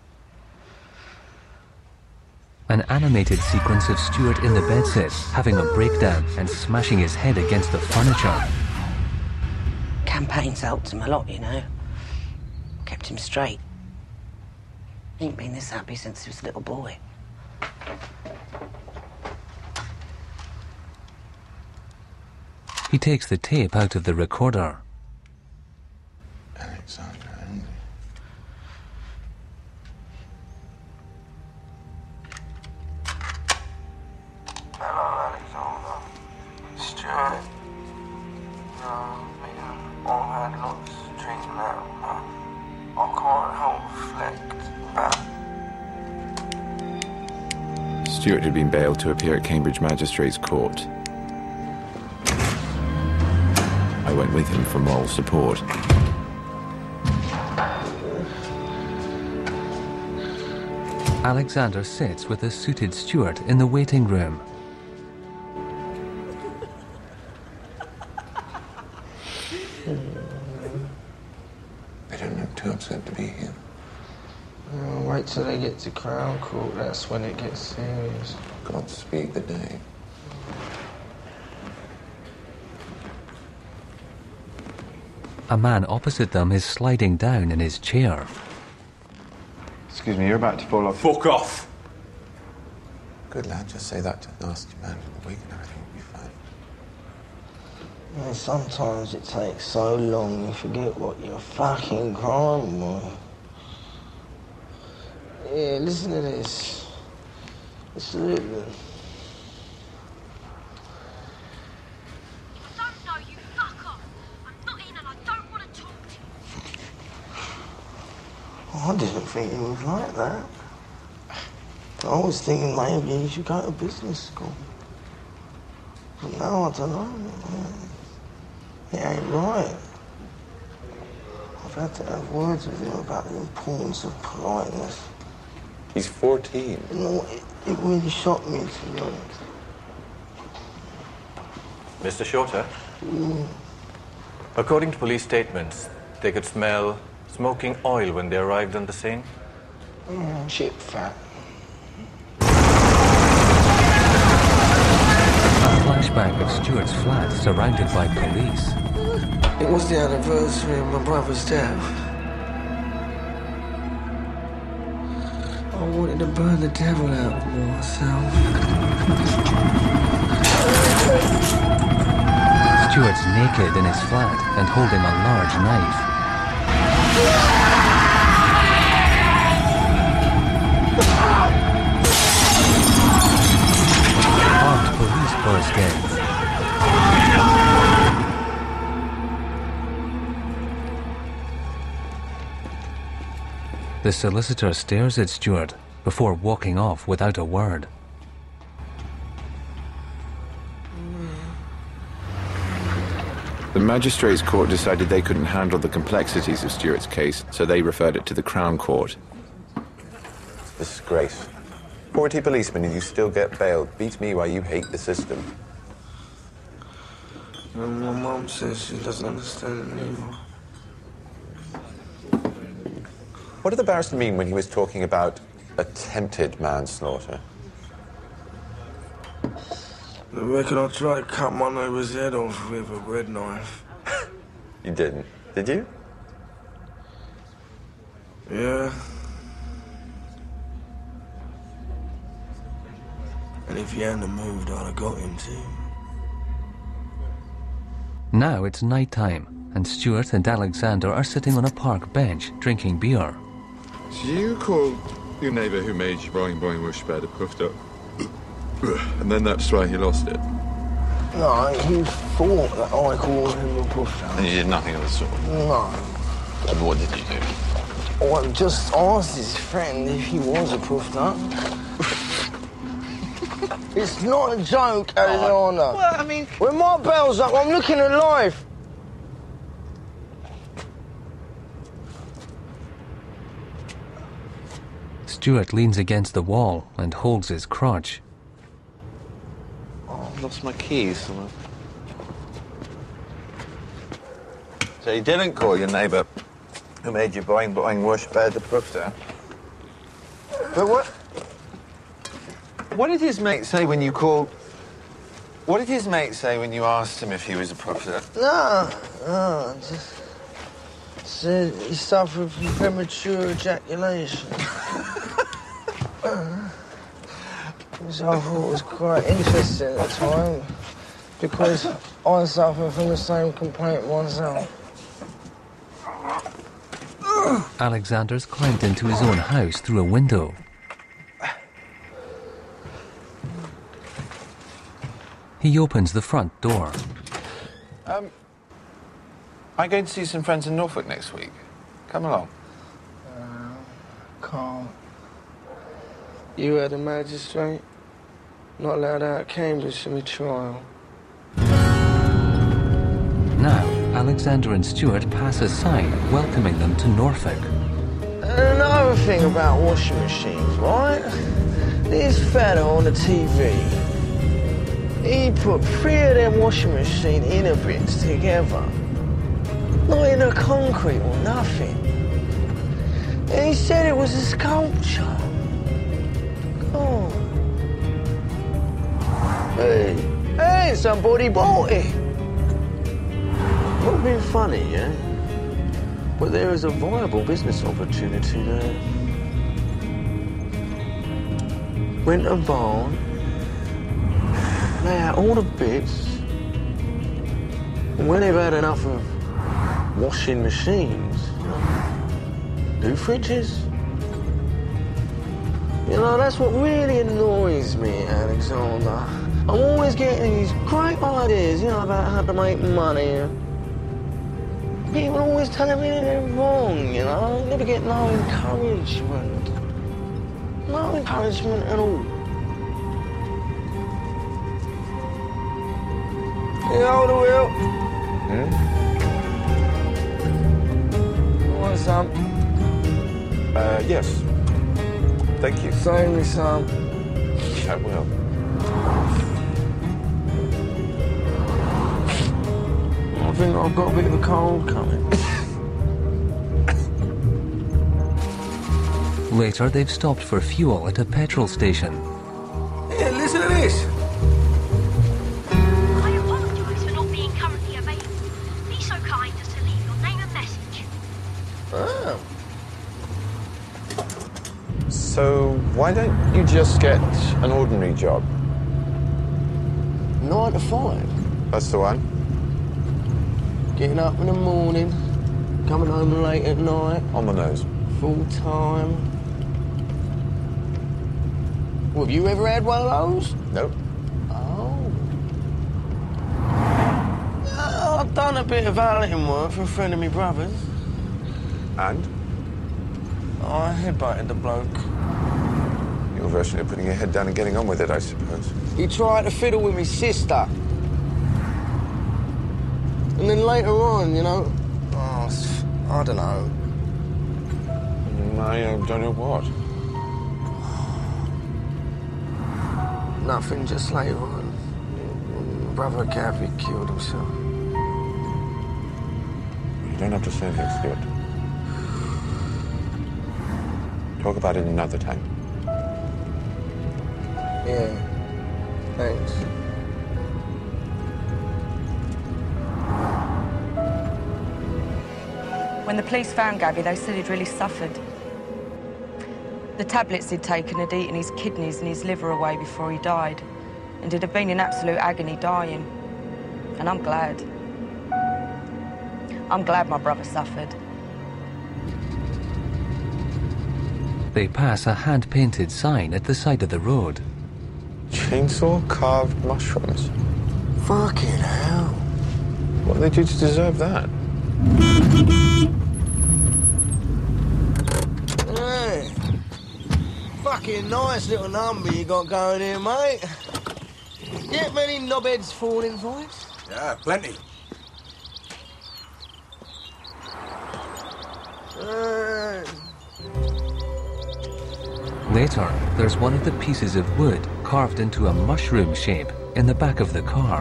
An animated sequence of Stuart in the bedsit, having a breakdown and smashing his head against the furniture. Campaign's helped him a lot, you know. Kept him straight. He ain't been this happy since he was a little boy. He takes the tape out of the recorder. Alexander Andy. Hello, Alexander. Stuart. I've had lots of treatment, but I can't help reflect back. Stuart had been bailed to appear at Cambridge Magistrates' Court. I went with him for moral support. Alexander sits with a suited Stuart in the waiting room. Wait till they get to Crown Court, that's when it gets serious. Godspeed the day. A man opposite them is sliding down in his chair. Excuse me, you're about to fall off. Fuck off! Good lad, just say that to the nasty man in the wig and everything will be fine. And sometimes it takes so long you forget what your fucking crime was. Yeah, listen to this. Listen to it, man. I didn't think he was like that. I was thinking maybe he should go to business school. But now I don't know. It ain't right. I've had to have words with him about the importance of politeness. He's 14. You know, it really shocked me, to be honest. Mr. Shorter? According to police statements, they could smell smoking oil when they arrived on the scene? Chip fat. A flashback of Stuart's flat surrounded by police. It was the anniversary of my brother's death. I wanted to burn the devil out of myself. Stuart's naked in his flat and holding a large knife. Armed police burst in. The solicitor stares at Stuart before walking off without a word. The magistrates' court decided they couldn't handle the complexities of Stuart's case, so they referred it to the Crown Court. Disgrace. 40 policemen and you still get bailed. Beats me why you hate the system. And my mum says she doesn't understand it anymore. What did the barrister mean when he was talking about attempted manslaughter? I reckon I tried to cut my neighbour's head off with a bread knife. You didn't, did you? Yeah. And if he hadn't moved, I'd have got him too. Now it's night time, and Stuart and Alexander are sitting on a park bench drinking beer. So you called your neighbour who made your boing whoosh bed a puffed up, and then that's why he lost it? No, he thought that I called him a puffed up. And you did nothing of the sort? No. And what did you do? I just asked his friend if he was a puffed up. It's not a joke, Alexander. Well, I mean... When my bell's up, I'm looking at life. Stuart leans against the wall and holds his crotch. Oh, I lost my keys. So you didn't call your neighbour who made your boing whoosh bed a puffed up? But what... What did his mate say when you called... What did his mate say when you asked him if he was a prophet? No, just said he suffered from premature ejaculation. Which I thought was quite interesting at the time, because I suffer from the same complaint myself. Alexander's climbed into his own house through a window. He opens the front door. I'm going to see some friends in Norfolk next week. Come along. Can't. You heard the magistrate? Not allowed out of Cambridge for my trial. Now, Alexander and Stuart pass a sign welcoming them to Norfolk. And another thing about washing machines, right? This fella on the TV, he put 3 of them washing machine inner bits together. Not in a concrete or nothing. He said it was a sculpture. Oh. Hey, somebody bought it. Not being funny, yeah? But there is a viable business opportunity there. Rent a barn, lay out all the bits, and when they've had enough of washing machines, do fridges. You know, that's what really annoys me, Alexander. I'm always getting these great ideas, you know, about how to make money. People always telling me that they're wrong, you know? I never get no encouragement. No encouragement at all. You hold the wheel. You want some? Yes. Thank you. Save me some. I will. I think I've got a bit of a cold coming. Later, they've stopped for fuel at a petrol station. Yeah, listen to this. I apologise for not being currently available. Be so kind as to leave your name and message. Oh. So, why don't you just get an ordinary job? 9 to 5. That's the one. Getting up in the morning, coming home late at night. On the nose. Full time. Well, have you ever had one of those? Nope. Oh. I've done a bit of valeting work for a friend of my brother's. And? I headbutted the bloke. Your version of putting your head down and getting on with it, I suppose. He tried to fiddle with my sister. And then later on, you know, I don't know. I don't know what. Nothing, just later on. My brother Gabby killed himself. You don't have to say anything, Stuart. Talk about it another time. Yeah, thanks. When the police found Gabby, they said he'd really suffered. The tablets he'd taken had eaten his kidneys and his liver away before he died, and he'd have been in absolute agony dying. And I'm glad. I'm glad my brother suffered. They pass a hand-painted sign at the side of the road. Chainsaw carved mushrooms. Fucking hell. What did they do to deserve that? Hey. Fucking nice little number you got going here, mate. Get many knobheads falling for it? Yeah, plenty. Later, there's one of the pieces of wood carved into a mushroom shape in the back of the car.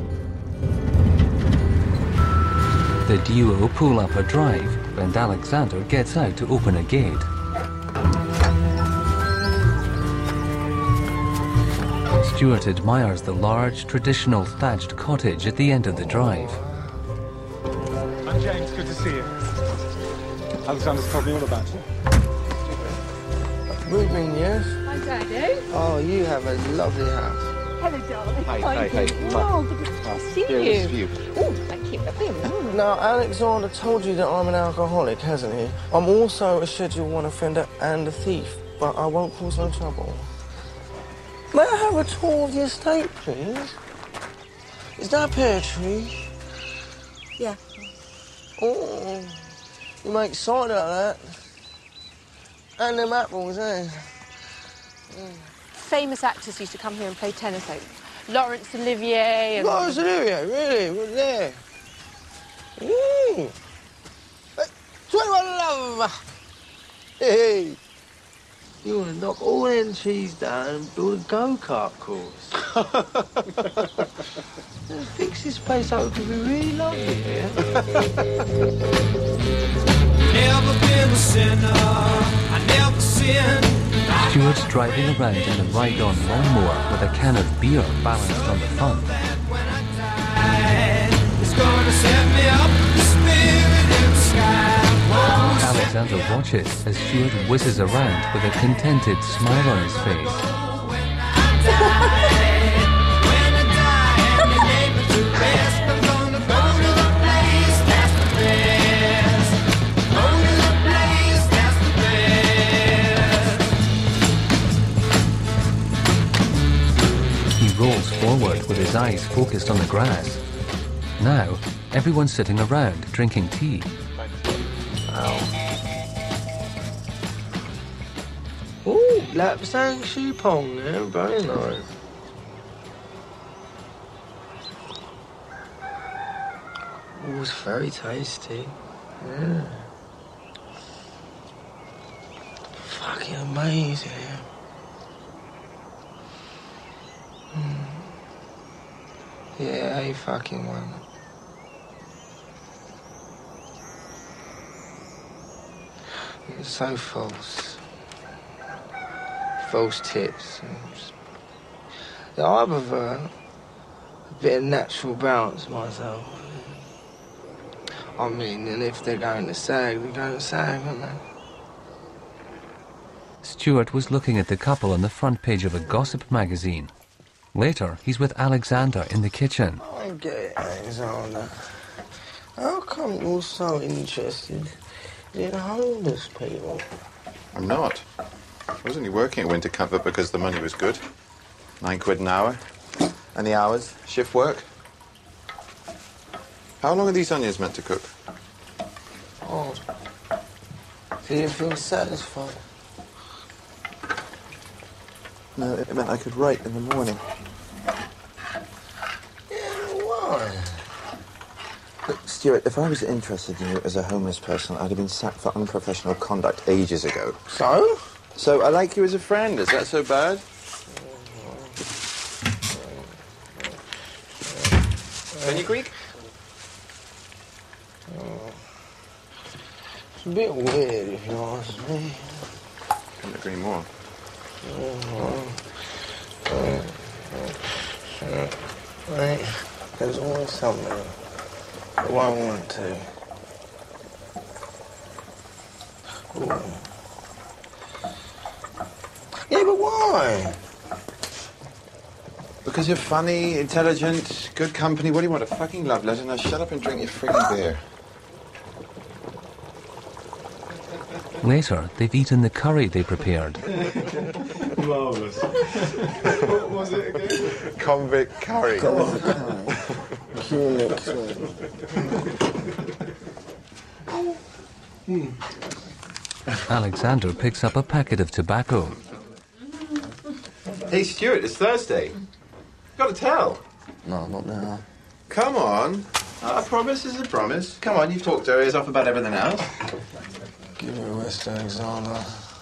The duo pull up a drive, and Alexander gets out to open a gate. Stuart admires the large, traditional thatched cottage at the end of the drive. I'm James, good to see you. Alexander's told me all about you. Ruben, yes? Hi, Daddy. Oh, you have a lovely house. Hello, darling. Hi. Oh, good to see you. Oh, thank you. Now, Alexander told you that I'm an alcoholic, hasn't he? I'm also a Schedule 1 offender and a thief, but I won't cause no trouble. May I have a tour of the estate, please? Is that a pear tree? Yeah. Oh, you make cider out of that. And them apples, eh? Famous actors used to come here and play tennis, like Laurence Olivier and... Laurence Olivier, really? We're there. Ooh. 21 Love. Hey. You want to knock all them trees down and build a go-kart course. Fix this place up, it could be really lovely here. Never been a sinner, I never sinned. Stuart's driving around in the ride-on lawnmower with a can of beer balanced on the front. It's gonna set me up, the spirit in the sky. Alexander watches as Stuart whizzes around with a contented smile on his face. He rolls forward with his eyes focused on the grass. Now, everyone's sitting around drinking tea. Ooh, Lapsang shoe pong there, very nice. Ooh, it's very tasty. Yeah. Fucking amazing. Yeah, he fucking won. It's so false. False tips. Yeah, I prefer a bit of natural balance myself. I mean, and if they're going to SAG, they're going to SAG, aren't they? Stuart was looking at the couple on the front page of a gossip magazine. Later, he's with Alexander in the kitchen. I get it, Alexander. How come you're so interested in homeless people? I'm not. I was only working at Winter Comfort because the money was good. £9 an hour. And the hours, shift work. How long are these onions meant to cook? Oh. Do you feel satisfied? No, it meant I could write in the morning. Why? Look, Stuart, if I was interested in you as a homeless person, I'd have been sacked for unprofessional conduct ages ago. So? So I like you as a friend. Is that so bad? Can you Greek? It's a bit weird, if you ask me. Couldn't agree more. Right. There's always something I won't want to. Ooh. Yeah, but why? Because you're funny, intelligent, good company. What do you want, a fucking love letter? Now shut up and drink your frigging beer. Later, they've eaten the curry they prepared. Marvellous. What was it again? Convict curry. Alexander picks up a packet of tobacco. Hey, Stuart, it's Thursday. Got to tell. No, not now. Come on. A promise is a promise. Come on, you've talked our ears off about everything else. Give me a rest, Alexander.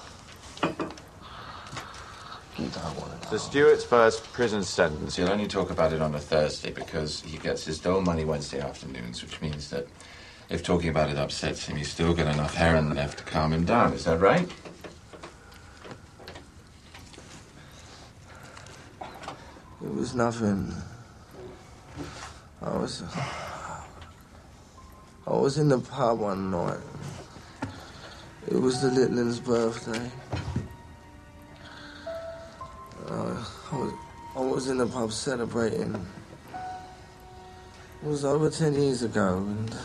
You don't want to know. So Stuart's first prison sentence, he'll only talk about it on a Thursday because he gets his dole money Wednesday afternoons, which means that if talking about it upsets him, he's still got enough heroin left to calm him down. Is that right? It was nothing. I was in the pub one night. It was the little one's birthday. I was in the pub celebrating. It was over 10 years ago, and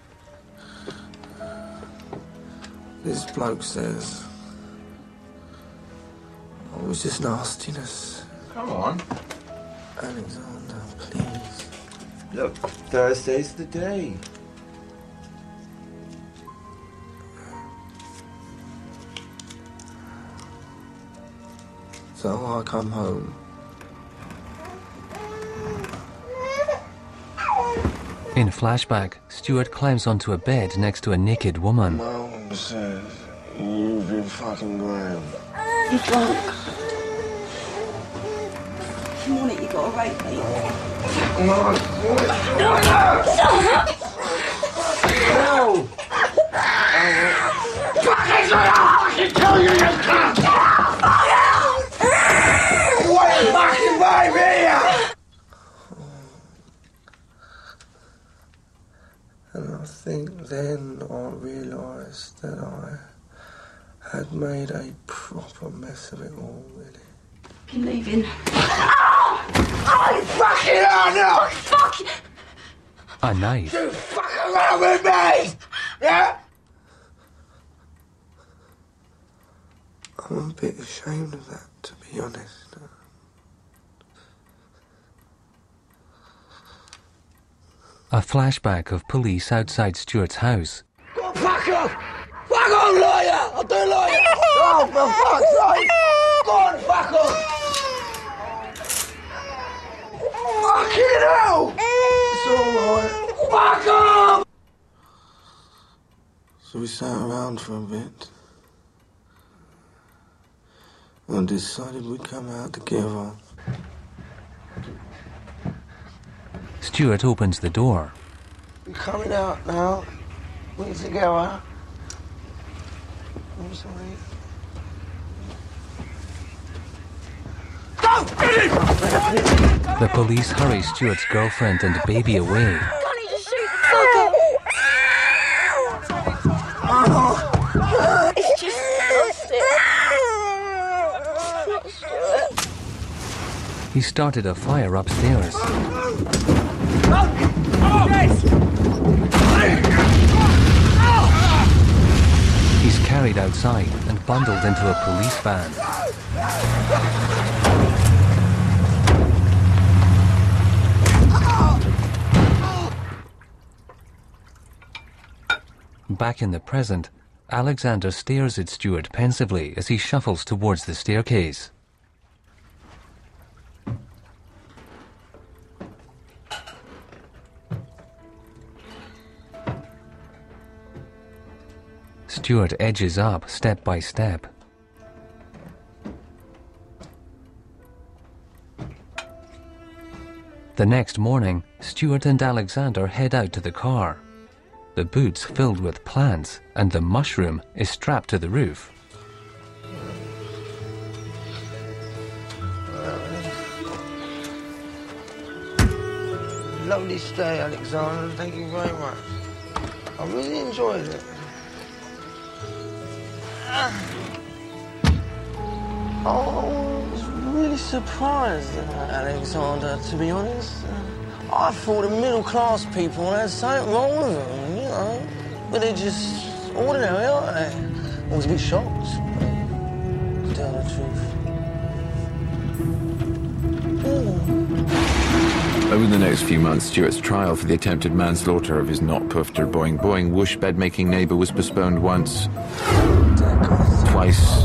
this bloke says I was just nastiness. Come on. Alexander, please. Look, Thursday's the day. So I come home. In flashback, Stuart climbs onto a bed next to a naked woman. Mom says you've been fucking grand. You're drunk. If you want it, you gotta rape me. No. No! What are you fucking baby here? And I think then I realised that I had made a proper mess of it all, really. You're leaving. I fucking hell no! Fuck! A knife. You fuck around with me! Yeah? I'm a bit ashamed of that, to be honest. A flashback of police outside Stuart's house. Go on, fuck off! Fuck off, lawyer! I'll do lawyer! Oh, for fuck's sake! Go on, fuck off! Fucking hell! It's alright. Fuck off! So we sat around for a bit and decided we'd come out together. Stuart opens the door. We're coming out now. We're together. I'm sorry. The police hurry Stuart's girlfriend and baby away. Connie, just shoot the fucker! It's just lost it. Not Stuart. He started a fire upstairs. He's carried outside and bundled into a police van. Back in the present, Alexander stares at Stuart pensively as he shuffles towards the staircase. Stuart edges up step by step. The next morning, Stuart and Alexander head out to the car. The boot's filled with plants, and the mushroom is strapped to the roof. Lovely stay, Alexander. Thank you very much. I really enjoyed it. I was really surprised, Alexander, to be honest. I thought the middle-class people had something wrong with them, you know. But they're just ordinary, aren't they? I was a bit shocked, to tell the truth. Over the next few months, Stuart's trial for the attempted manslaughter of his not-puffed or boing-boing whoosh bed-making neighbour was postponed once, twice,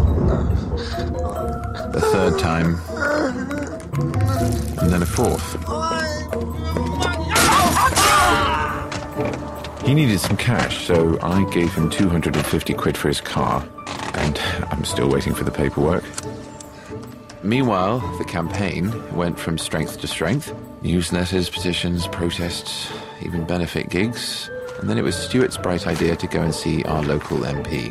a third time, and then a fourth. He needed some cash, so I gave him 250 quid for his car, and I'm still waiting for the paperwork. Meanwhile, the campaign went from strength to strength. Newsletters, petitions, protests, even benefit gigs. And then it was Stuart's bright idea to go and see our local MP.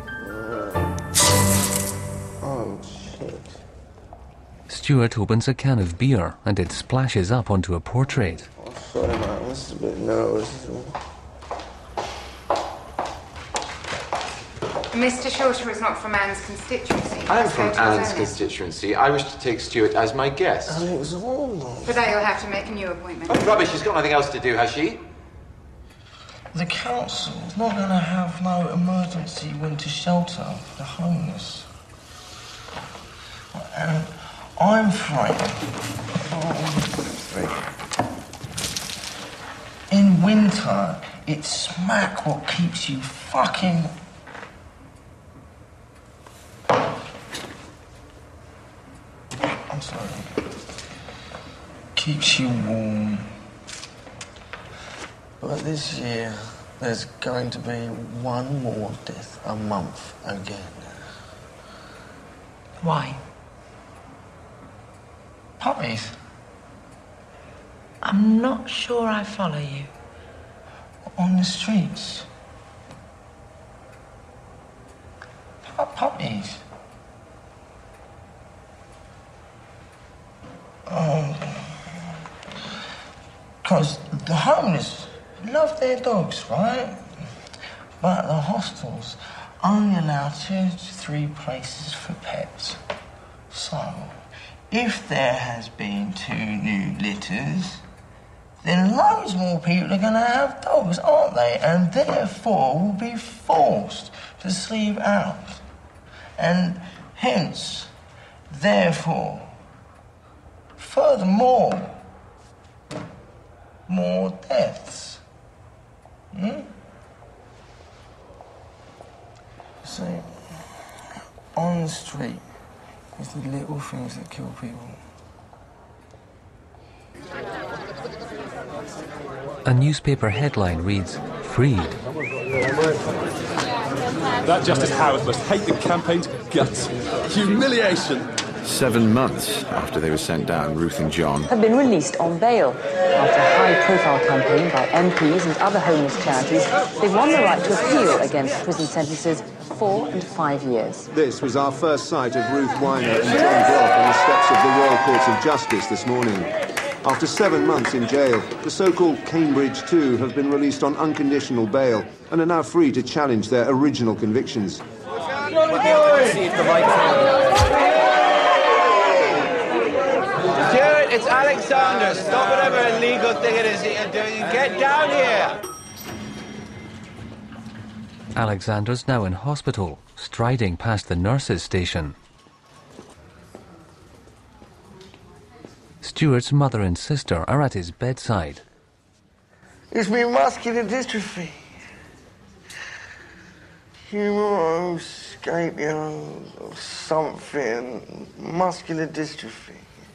Oh, shit. Stuart opens a can of beer and it splashes up onto a portrait. Oh, sorry, mate. I was a bit nervous. Mr. Shorter is not from Anne's constituency. I'm from Anne's constituency. I wish to take Stuart as my guest. Oh, it was horrible. For that, you'll have to make a new appointment. Oh, rubbish. She's got nothing else to do, has she? The council's not going to have no emergency winter shelter for the homeless. And I'm afraid. In winter, it's smack what keeps you fucking... I'm sorry. Keeps you warm. But this year, there's going to be one more death a month again. Why? Puppies. I'm not sure I follow you. On the streets. Puppies. Because the homeless love their dogs, right? But the hostels only allow 2 to 3 places for pets. So, if there has been 2 new litters, then loads more people are going to have dogs, aren't they? And therefore will be forced to sleep out. And hence, therefore, furthermore, more deaths. See, on the street, it's the little things that kill people. A newspaper headline reads, "Freed." That Justice Howard must hate the campaign's guts. Humiliation. 7 months after they were sent down, Ruth and John Have been released on bail. After a high-profile campaign by MPs and other homeless charities, they've won the right to appeal against prison sentences of 4 and 5 years. This was our first sight of Ruth Weiner and John Brock on the steps of the Royal Courts of Justice this morning. After 7 months in jail, the so-called Cambridge Two have been released on unconditional bail and are now free to challenge their original convictions. Stuart, it's Alexander. Stop whatever illegal thing it is that you're doing and get down here. Alexander's now in hospital, striding past the nurses' station. Stuart's mother and sister are at his bedside. It's me muscular dystrophy. Humeroscapio or something. Muscular dystrophy.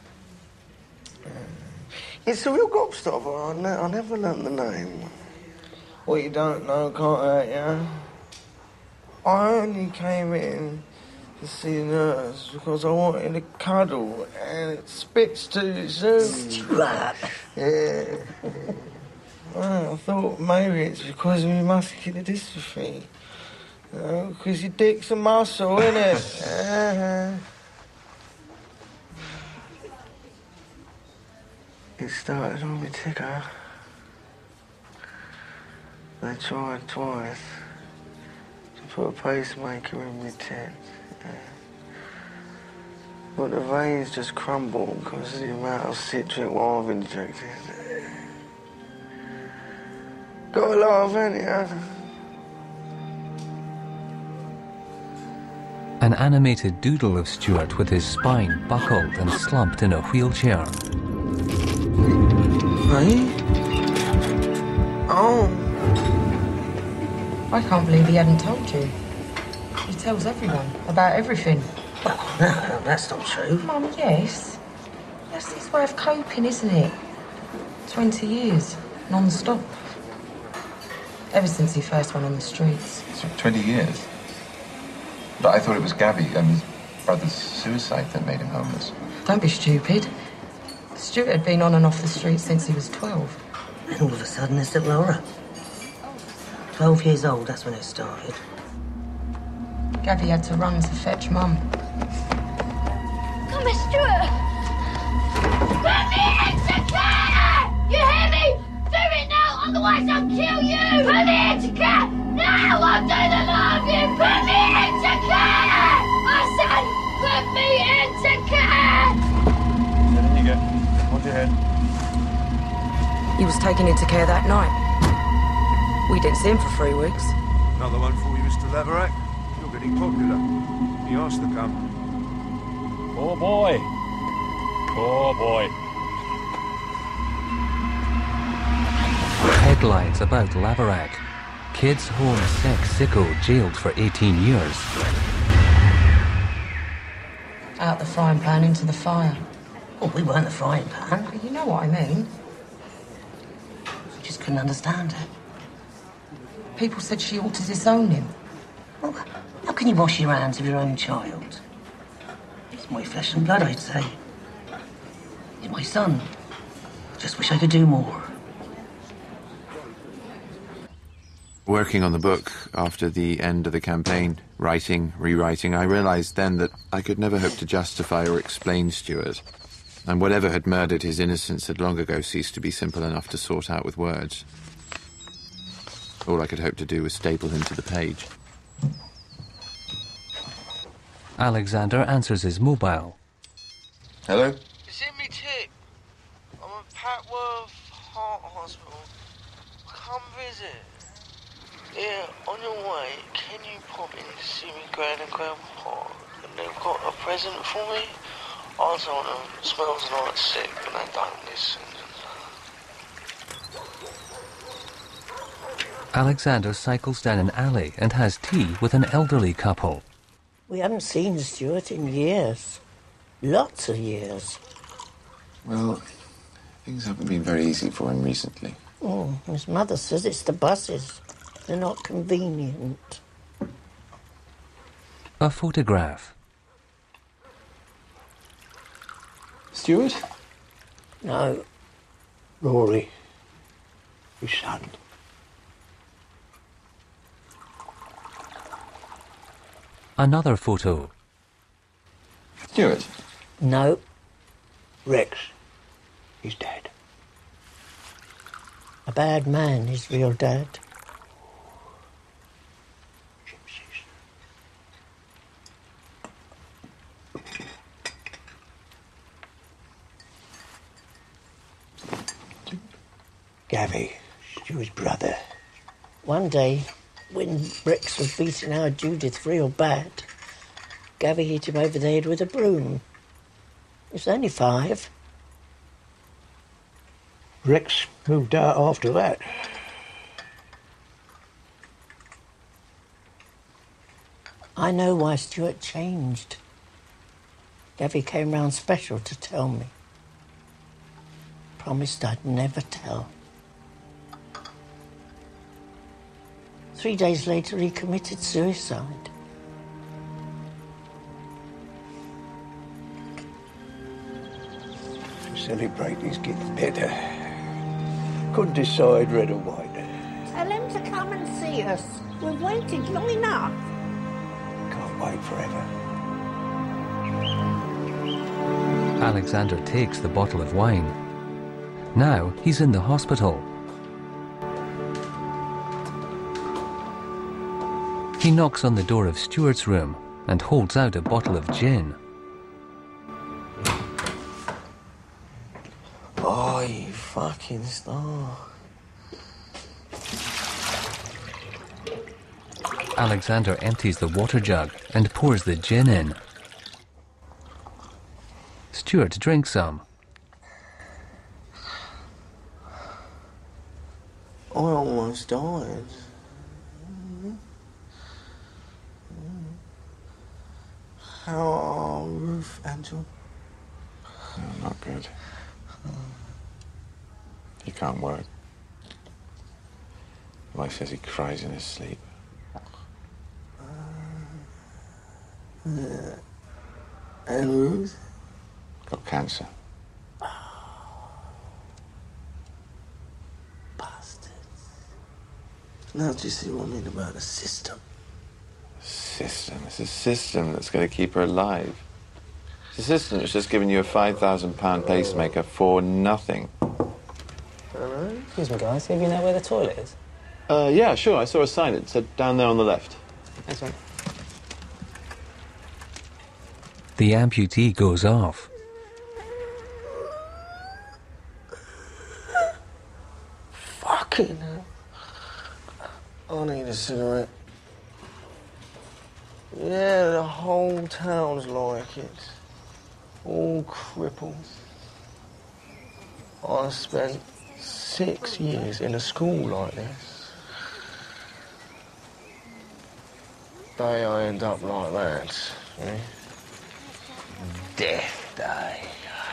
It's a real gobstopper. I never learnt the name. What you don't know can't hurt you. I only came in to see the nurse because I wanted a cuddle and it spits too soon. Stuart. Yeah. Well, I thought maybe it's because of my muscular dystrophy. You know, because your dick's a muscle, innit? It started on my ticker. They tried twice to put a pacemaker in my tent. But the veins just crumbled because of the amount of citric wine I've injected. Got a laugh, ain't ya? An animated doodle of Stuart with his spine buckled and slumped in a wheelchair. Hey? Oh. I can't believe he hadn't told you. He tells everyone about everything. Well, no, that's not true. Mum, yes. That's his way of coping, isn't it? 20 years, non-stop. Ever since he first went on the streets. So 20 years? But I thought it was Gabby and his brother's suicide that made him homeless. Don't be stupid. Stuart had been on and off the streets since he was 12. And all of a sudden, there's little Laura. 12 years old, that's when it started. Gabby had to run to fetch Mum. Come here, Stuart! Put me into care! You hear me? Do it now, otherwise I'll kill you! Put me into care! Now I'll do the love you! Put me into care! I said, put me into care! Then in you go. Hold your head. He was taken into care that night. We didn't see him for 3 weeks. Another one for you, Mr. Leverett. You're getting popular. He asked to come. Poor boy. Poor boy. Headlines about Laverack. Kids home sex sicko jailed for 18 years. Out the frying pan into the fire. Oh, we weren't the frying pan. You know what I mean. We just couldn't understand it. People said she ought to disown him. Well, how can you wash your hands of your own child? He's my flesh and blood, I'd say. He's my son. Just wish I could do more. Working on the book after the end of the campaign, writing, rewriting, I realised then that I could never hope to justify or explain Stuart. And whatever had murdered his innocence had long ago ceased to be simple enough to sort out with words. All I could hope to do was staple him to the page. Alexander answers his mobile. Hello? It's in me tip. I'm at Patworth Heart Hospital. Come visit. Yeah, on your way, can you pop in to see me Gran and Grandpa? And they've got a present for me. I told them, it smells like sick, and they don't listen. Alexander cycles down an alley and has tea with an elderly couple. We haven't seen Stuart in years. Lots of years. Well, things haven't been very easy for him recently. Oh, his mother says it's the buses. They're not convenient. A photograph. Stuart? No. Rory. His son. Another photo. Stuart? No. Rex. His dad. A bad man, his real dad. Gavy, Stuart's brother. One day, when Rex was beating our Judith real bad, Gavy hit him over the head with a broom. He was only 5. Rex moved out after that. I know why Stuart changed. Gavy came round special to tell me. Promised I'd never tell. 3 days later, he committed suicide. To celebrate, he's getting better. Couldn't decide red or white. Tell him to come and see us. We've waited long enough. Can't wait forever. Alexander takes the bottle of wine. Now he's in the hospital. He knocks on the door of Stuart's room and holds out a bottle of gin. Oh, you fucking star. Alexander empties the water jug and pours the gin in. Stuart drinks some. I almost died. How are Ruth and John? No, not good. He can't work. Wife says he cries in his sleep. And Ruth? Got cancer. Now do you see what I mean about a system? System? It's a system that's going to keep her alive. It's a system that's just giving you a £5,000 pacemaker for nothing. Hello? Excuse me, guys. Have you know where the toilet is? Yeah, sure. I saw a sign. It said down there on the left. Thanks, mate. The amputee goes off. Fucking hell. I need a cigarette. Yeah, the whole town's like it. All crippled. I spent 6 years in a school like this. Day I end up like that, eh? Death day.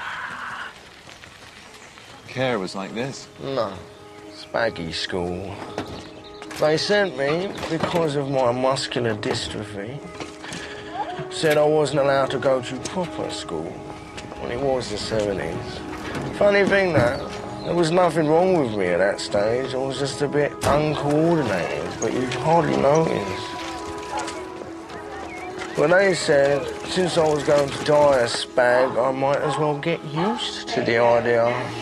Care was like this? No. Spaggy school. They sent me because of my muscular dystrophy. Said I wasn't allowed to go to proper school. When it was the 70s. Funny thing that, there was nothing wrong with me at that stage. I was just a bit uncoordinated, but you'd hardly notice. Well, they said since I was going to die a spag, I might as well get used to the idea.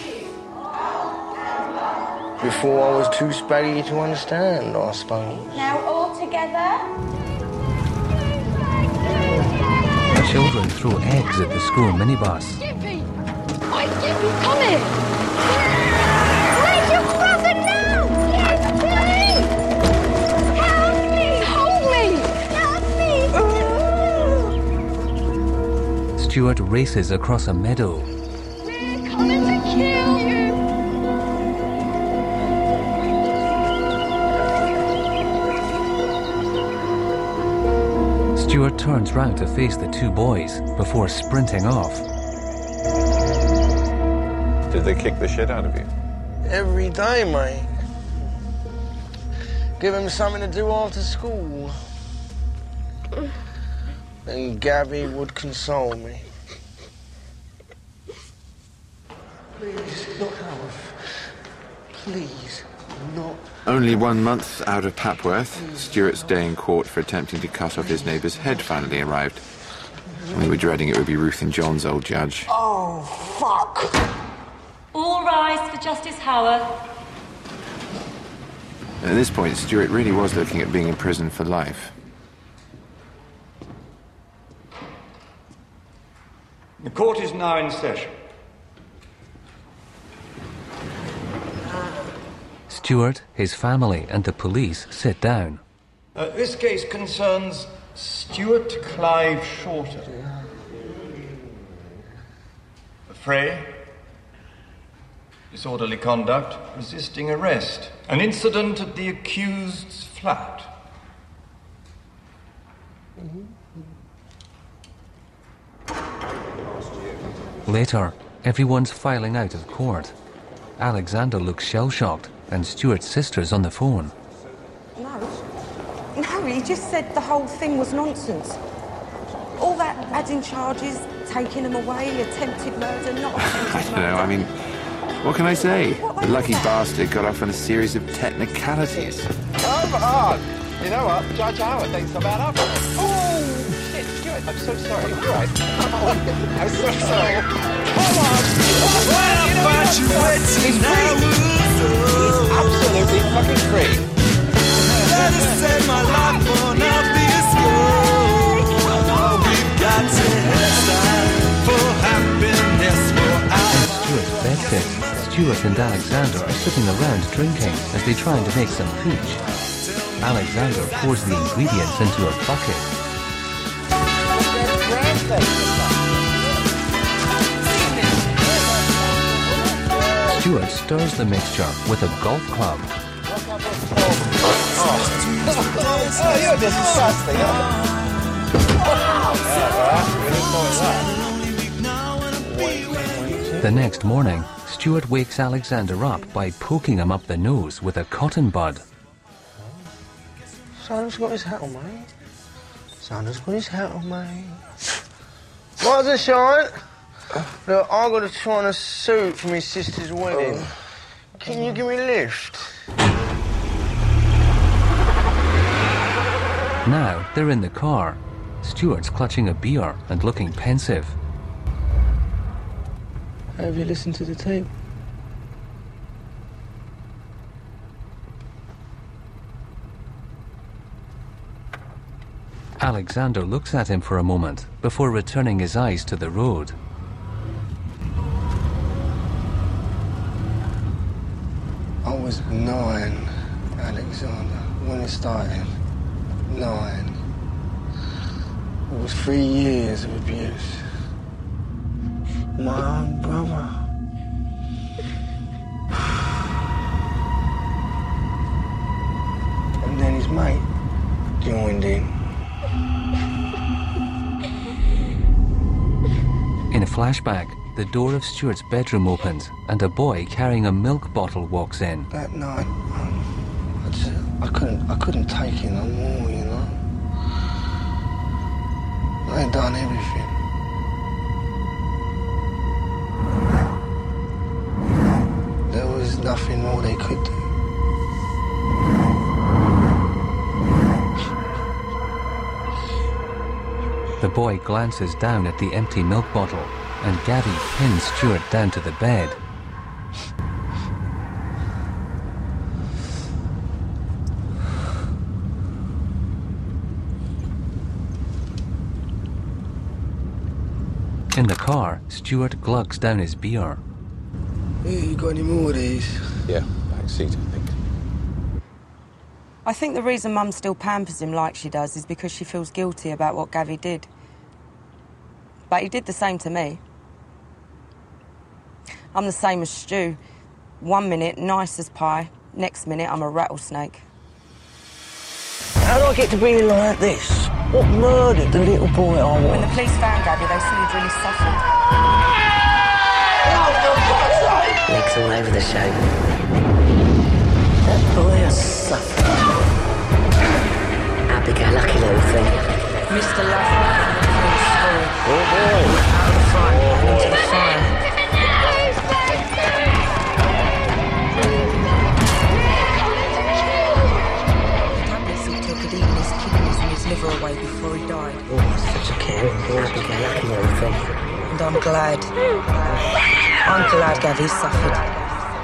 Before I was too spaggy to understand, I suppose. Now all together. Children throw eggs at the school minibus. Skippy! Why, Skippy, come here! Where's your brother now? Help me! Stuart races across a meadow. We're coming to kill you! Stuart turns round to face the two boys before sprinting off. Did they kick the shit out of you? Every day, mate. Give him something to do after school. Then Gabby would console me. Please, not Howard. Please, not. Only 1 month out of Papworth, Stuart's day in court for attempting to cut off his neighbour's head finally arrived. We were dreading it would be Ruth and John's old judge. Oh, fuck! All rise for Justice Howard. At this point, Stuart really was looking at being in prison for life. The court is now in session. Stuart, his family and the police sit down. This case concerns Stuart Clive Shorter. Affray, disorderly conduct, resisting arrest, an incident at the accused's flat. Later, everyone's filing out of court. Alexander looks shell-shocked, and Stuart's sister's on the phone. No, he just said the whole thing was nonsense. All that adding charges, taking him away, attempted murder, not attempted I don't know, I mean, what can I say? The lucky bastard got off on a series of technicalities. Come on! You know what? Judge Howard thinks I'm bad up. Oh, shit, Stuart, I'm so sorry. You're right. Come on. I'm so sorry. Come on! He's free! He's absolutely fucking free. Let us set my life on a biscuit. We've got to head for happiness for our... Stuart's bedsit. Stuart and Alexander are sitting around drinking as they try to make some hooch. Alexander pours the ingredients into a bucket. Stuart stirs the mixture with a golf club. Oh, you're disgusting, The next morning, Stuart wakes Alexander up by poking him up the nose with a cotton bud. Son's got his hat on, mate. Son's got his hat on, mate. What's it, Sean? Look, I got to try on a suit for my sister's wedding. Can you give me a lift? Now, they're in the car. Stuart's clutching a beer and looking pensive. Have you listened to the tape? Alexander looks at him for a moment before returning his eyes to the road. I was 9, Alexander, when it started. 9. It was 3 years of abuse. My own brother. And then his mate joined in. In a flashback, the door of Stuart's bedroom opens and a boy carrying a milk bottle walks in. That night, I couldn't take it no more, you know. I had done everything. There was nothing more they could do. The boy glances down at the empty milk bottle, and Gavi pins Stuart down to the bed. In the car, Stuart glugs down his beer. Hey, you got any more of these? Yeah, back seat, I think. I think the reason Mum still pampers him like she does is because she feels guilty about what Gavi did. But he did the same to me. I'm the same as Stu. 1 minute, nice as pie. Next minute, I'm a rattlesnake. How do I get to be like this? What murdered the little boy I was? When the police found Gavi, they said he'd really suffered. Legs all over the show. That boy has suffered. Happy-go-lucky little thing. Mr. Lovelace, story. Oh boy! Out of the fire, into the fire. The tablets he took had eaten his kidneys and his liver away before he died. Oh, such a caring boy, happy-go-lucky little thing. And I'm glad. I'm glad Gavi suffered.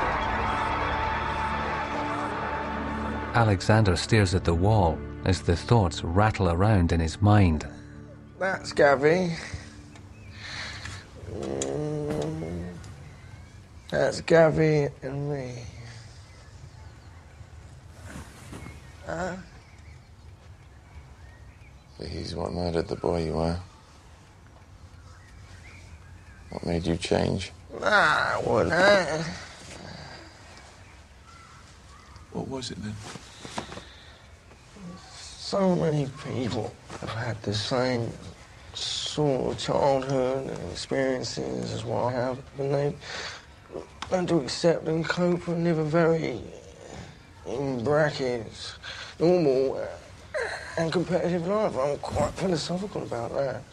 Alexander stares at the wall as the thoughts rattle around in his mind. That's Gavi. That's Gavi and me. Huh? So he's what murdered the boy you were. What made you change? Nah, what that? What was it then? So many people have had the same sort of childhood and experiences as what I have, and they learn to accept and cope and live a very, in brackets, normal and competitive life. I'm quite philosophical about that.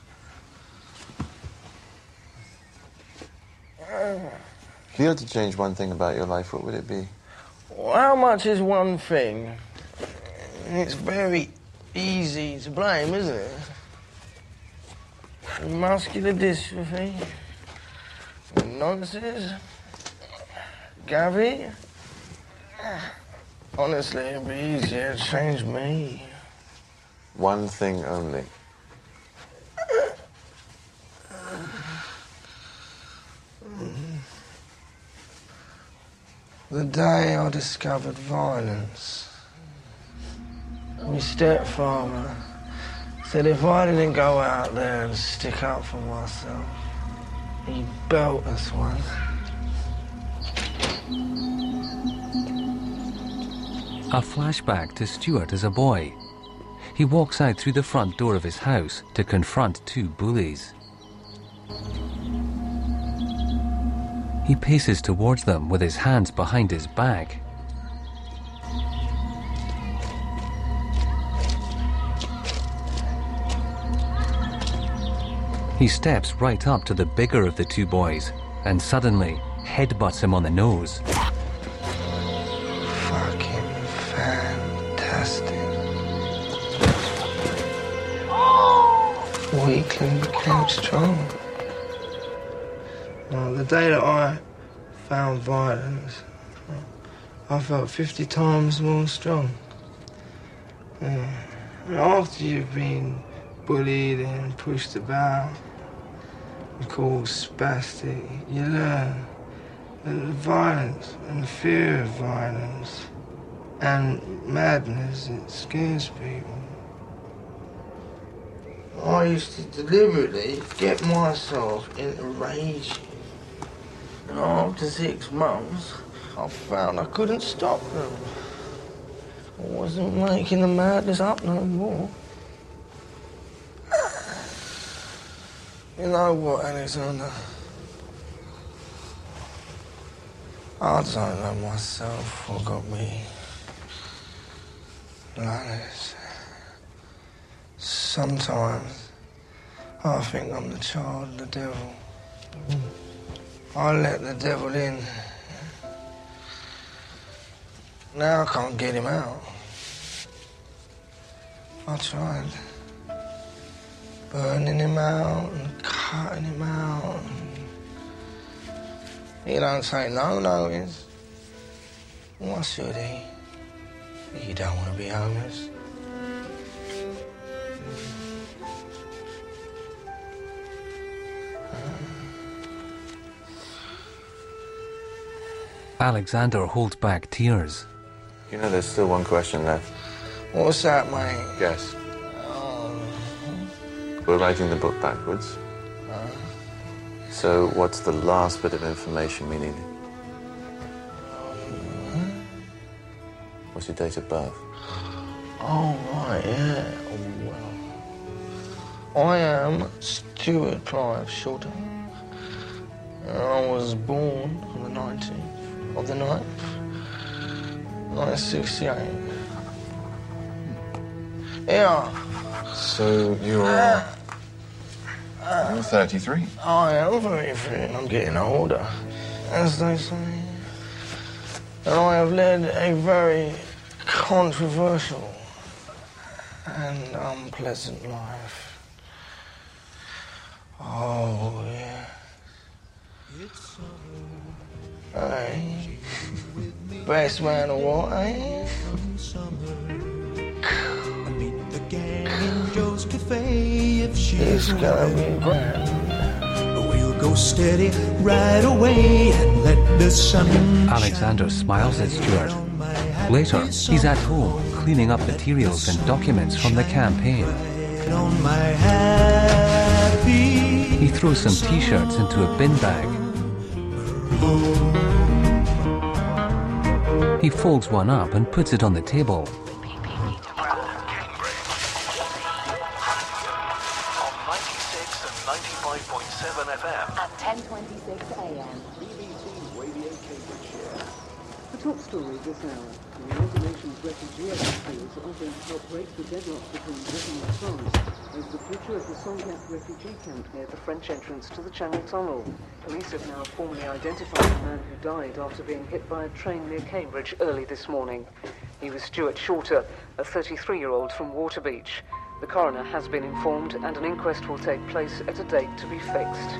If you had to change one thing about your life, what would it be? Well, how much is one thing? It's very easy to blame, isn't it? Muscular dystrophy, nonsense, Gavi. Honestly, it'd be easier to change me. One thing only. The day I discovered violence, my stepfather said if I didn't go out there and stick up for myself, he'd belt us once. A flashback to Stuart as a boy. He walks out through the front door of his house to confront two bullies. He paces towards them with his hands behind his back. He steps right up to the bigger of the two boys and suddenly headbutts him on the nose. Fucking fantastic. Weakling became strong. Well, the day that I found violence, I felt 50 times more strong. And after you've been bullied and pushed about and called spastic, you learn that the violence and the fear of violence and madness, it scares people. I used to deliberately get myself into rage. And after 6 months, I found I couldn't stop them. I wasn't making the madness up no more. You know what, Alexander? I don't know myself what got me like this. Sometimes I think I'm the child of the devil. I let the devil in. Now I can't get him out. I tried. burning him out and cutting him out. He don't take no notice. Why should he? You don't want to be homeless. Alexander holds back tears. You know, there's still one question left. What's that, mate? Guess. We're writing the book backwards. So what's the last bit of information we need? What's your date of birth? Oh, right, yeah. Oh, well. I am Stuart Clive Shorter. And I was born on the 19th of the 9th, 1968. Yeah. So you're 33. I am 33 and I'm getting older, as they say. And I have led a very controversial and unpleasant life. Oh, yeah. Hey, best man of what, eh? It's gonna be grand. We'll go steady right away and let the sun. Alexander smiles at Stuart. Later, he's at home cleaning up materials and documents from the campaign. He throws some t-shirts into a bin bag. He folds one up and puts it on the table. At 10:26 a.m. The top story this hour. The United Nations refugee agency is offering to help break the deadlock between Britain and France over the future of the Sangatte refugee camp near the French entrance to the Channel Tunnel. Police have now formally identified the man who died after being hit by a train near Cambridge early this morning. He was Stuart Shorter, a 33-year-old from Waterbeach. The coroner has been informed and an inquest will take place at a date to be fixed.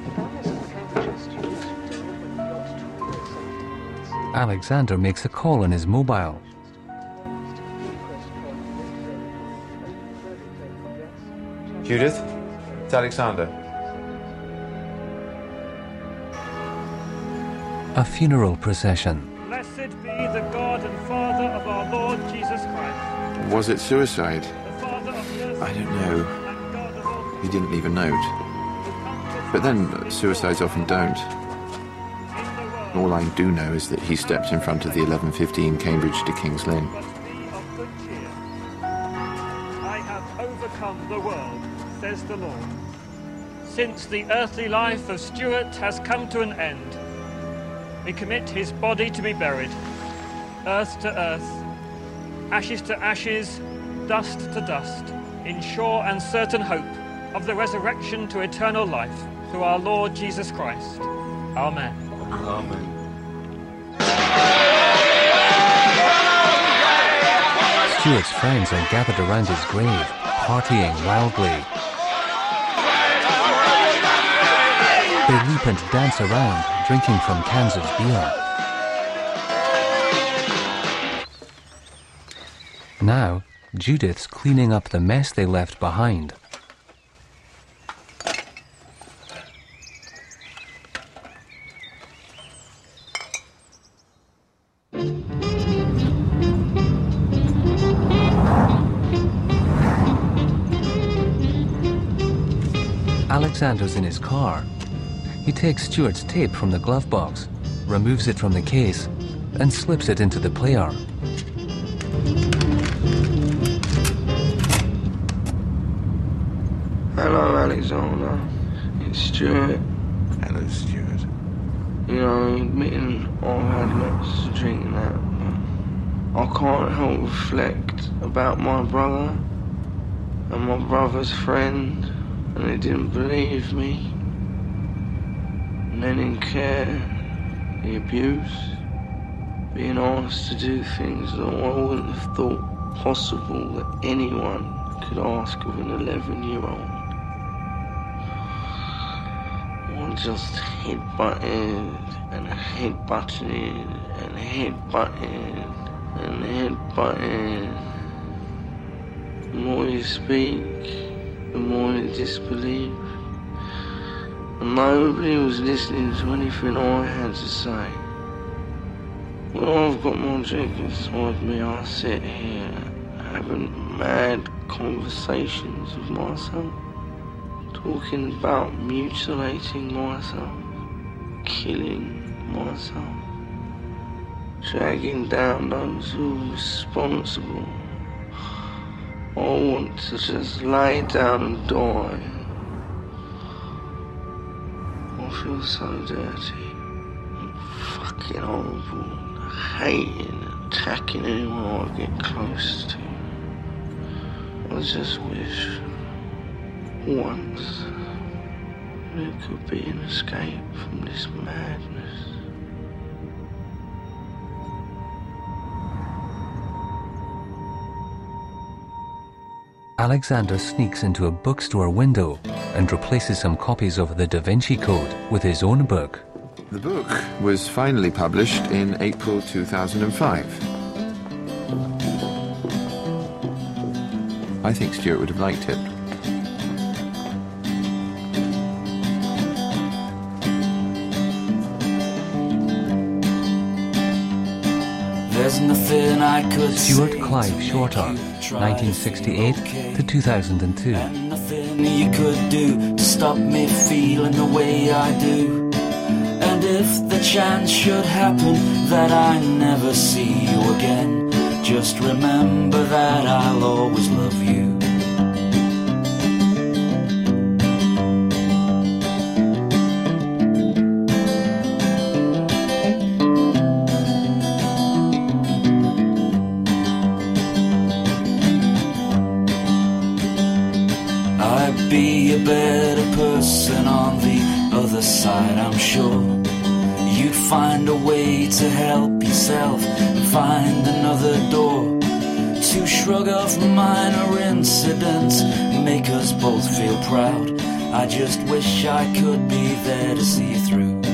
Alexander makes a call on his mobile. Judith? It's Alexander. A funeral procession. Blessed be the God and Father of our Lord Jesus Christ. Was it suicide? I don't know. He didn't leave a note. But then, suicides often don't. All I do know is that he stepped in front of the 11:15 Cambridge to King's Lynn. I have overcome the world, says the Lord. Since the earthly life of Stuart has come to an end, we commit his body to be buried, earth to earth, ashes to ashes, dust to dust, in sure and certain hope of the resurrection to eternal life through our Lord Jesus Christ. Amen. Amen. Stuart's friends are gathered around his grave, partying wildly. They leap and dance around, drinking from cans of beer. Now, Judith's cleaning up the mess they left behind. Alexander's in his car. He takes Stuart's tape from the glove box, removes it from the case, and slips it into the player. Hello, Alexander. It's Stuart. Hello, Stuart. You know, admitting I've had lots to drink and that, but I can't help reflect about my brother and my brother's friend, and they didn't believe me. Men in care, the abuse, being asked to do things that I wouldn't have thought possible that anyone could ask of an 11-year-old. I just headbutted and headbutted and headbutted and headbutted. The more you speak, the more you disbelieve. And nobody was listening to anything I had to say. When I've got my drink inside me, I sit here having mad conversations with myself, talking about mutilating myself, killing myself, dragging down those who are responsible. I want to just lay down and die. I feel so dirty and fucking horrible, hating and attacking anyone I get close to. I just wish once there could be an escape from this madness. Alexander sneaks into a bookstore window and replaces some copies of the Da Vinci Code with his own book. The book was finally published in April 2005. I think Stuart would have liked it. There's nothing I could Stuart Clive Shorter, 1968 to 2002. And nothing you could do to stop me feeling the way I do. And if the chance should happen that I never see you again, just remember that I'll always love you. I'd be a better person on the other side, I'm sure. You'd find a way to help yourself and find another door to shrug off minor incidents, make us both feel proud. I just wish I could be there to see you through.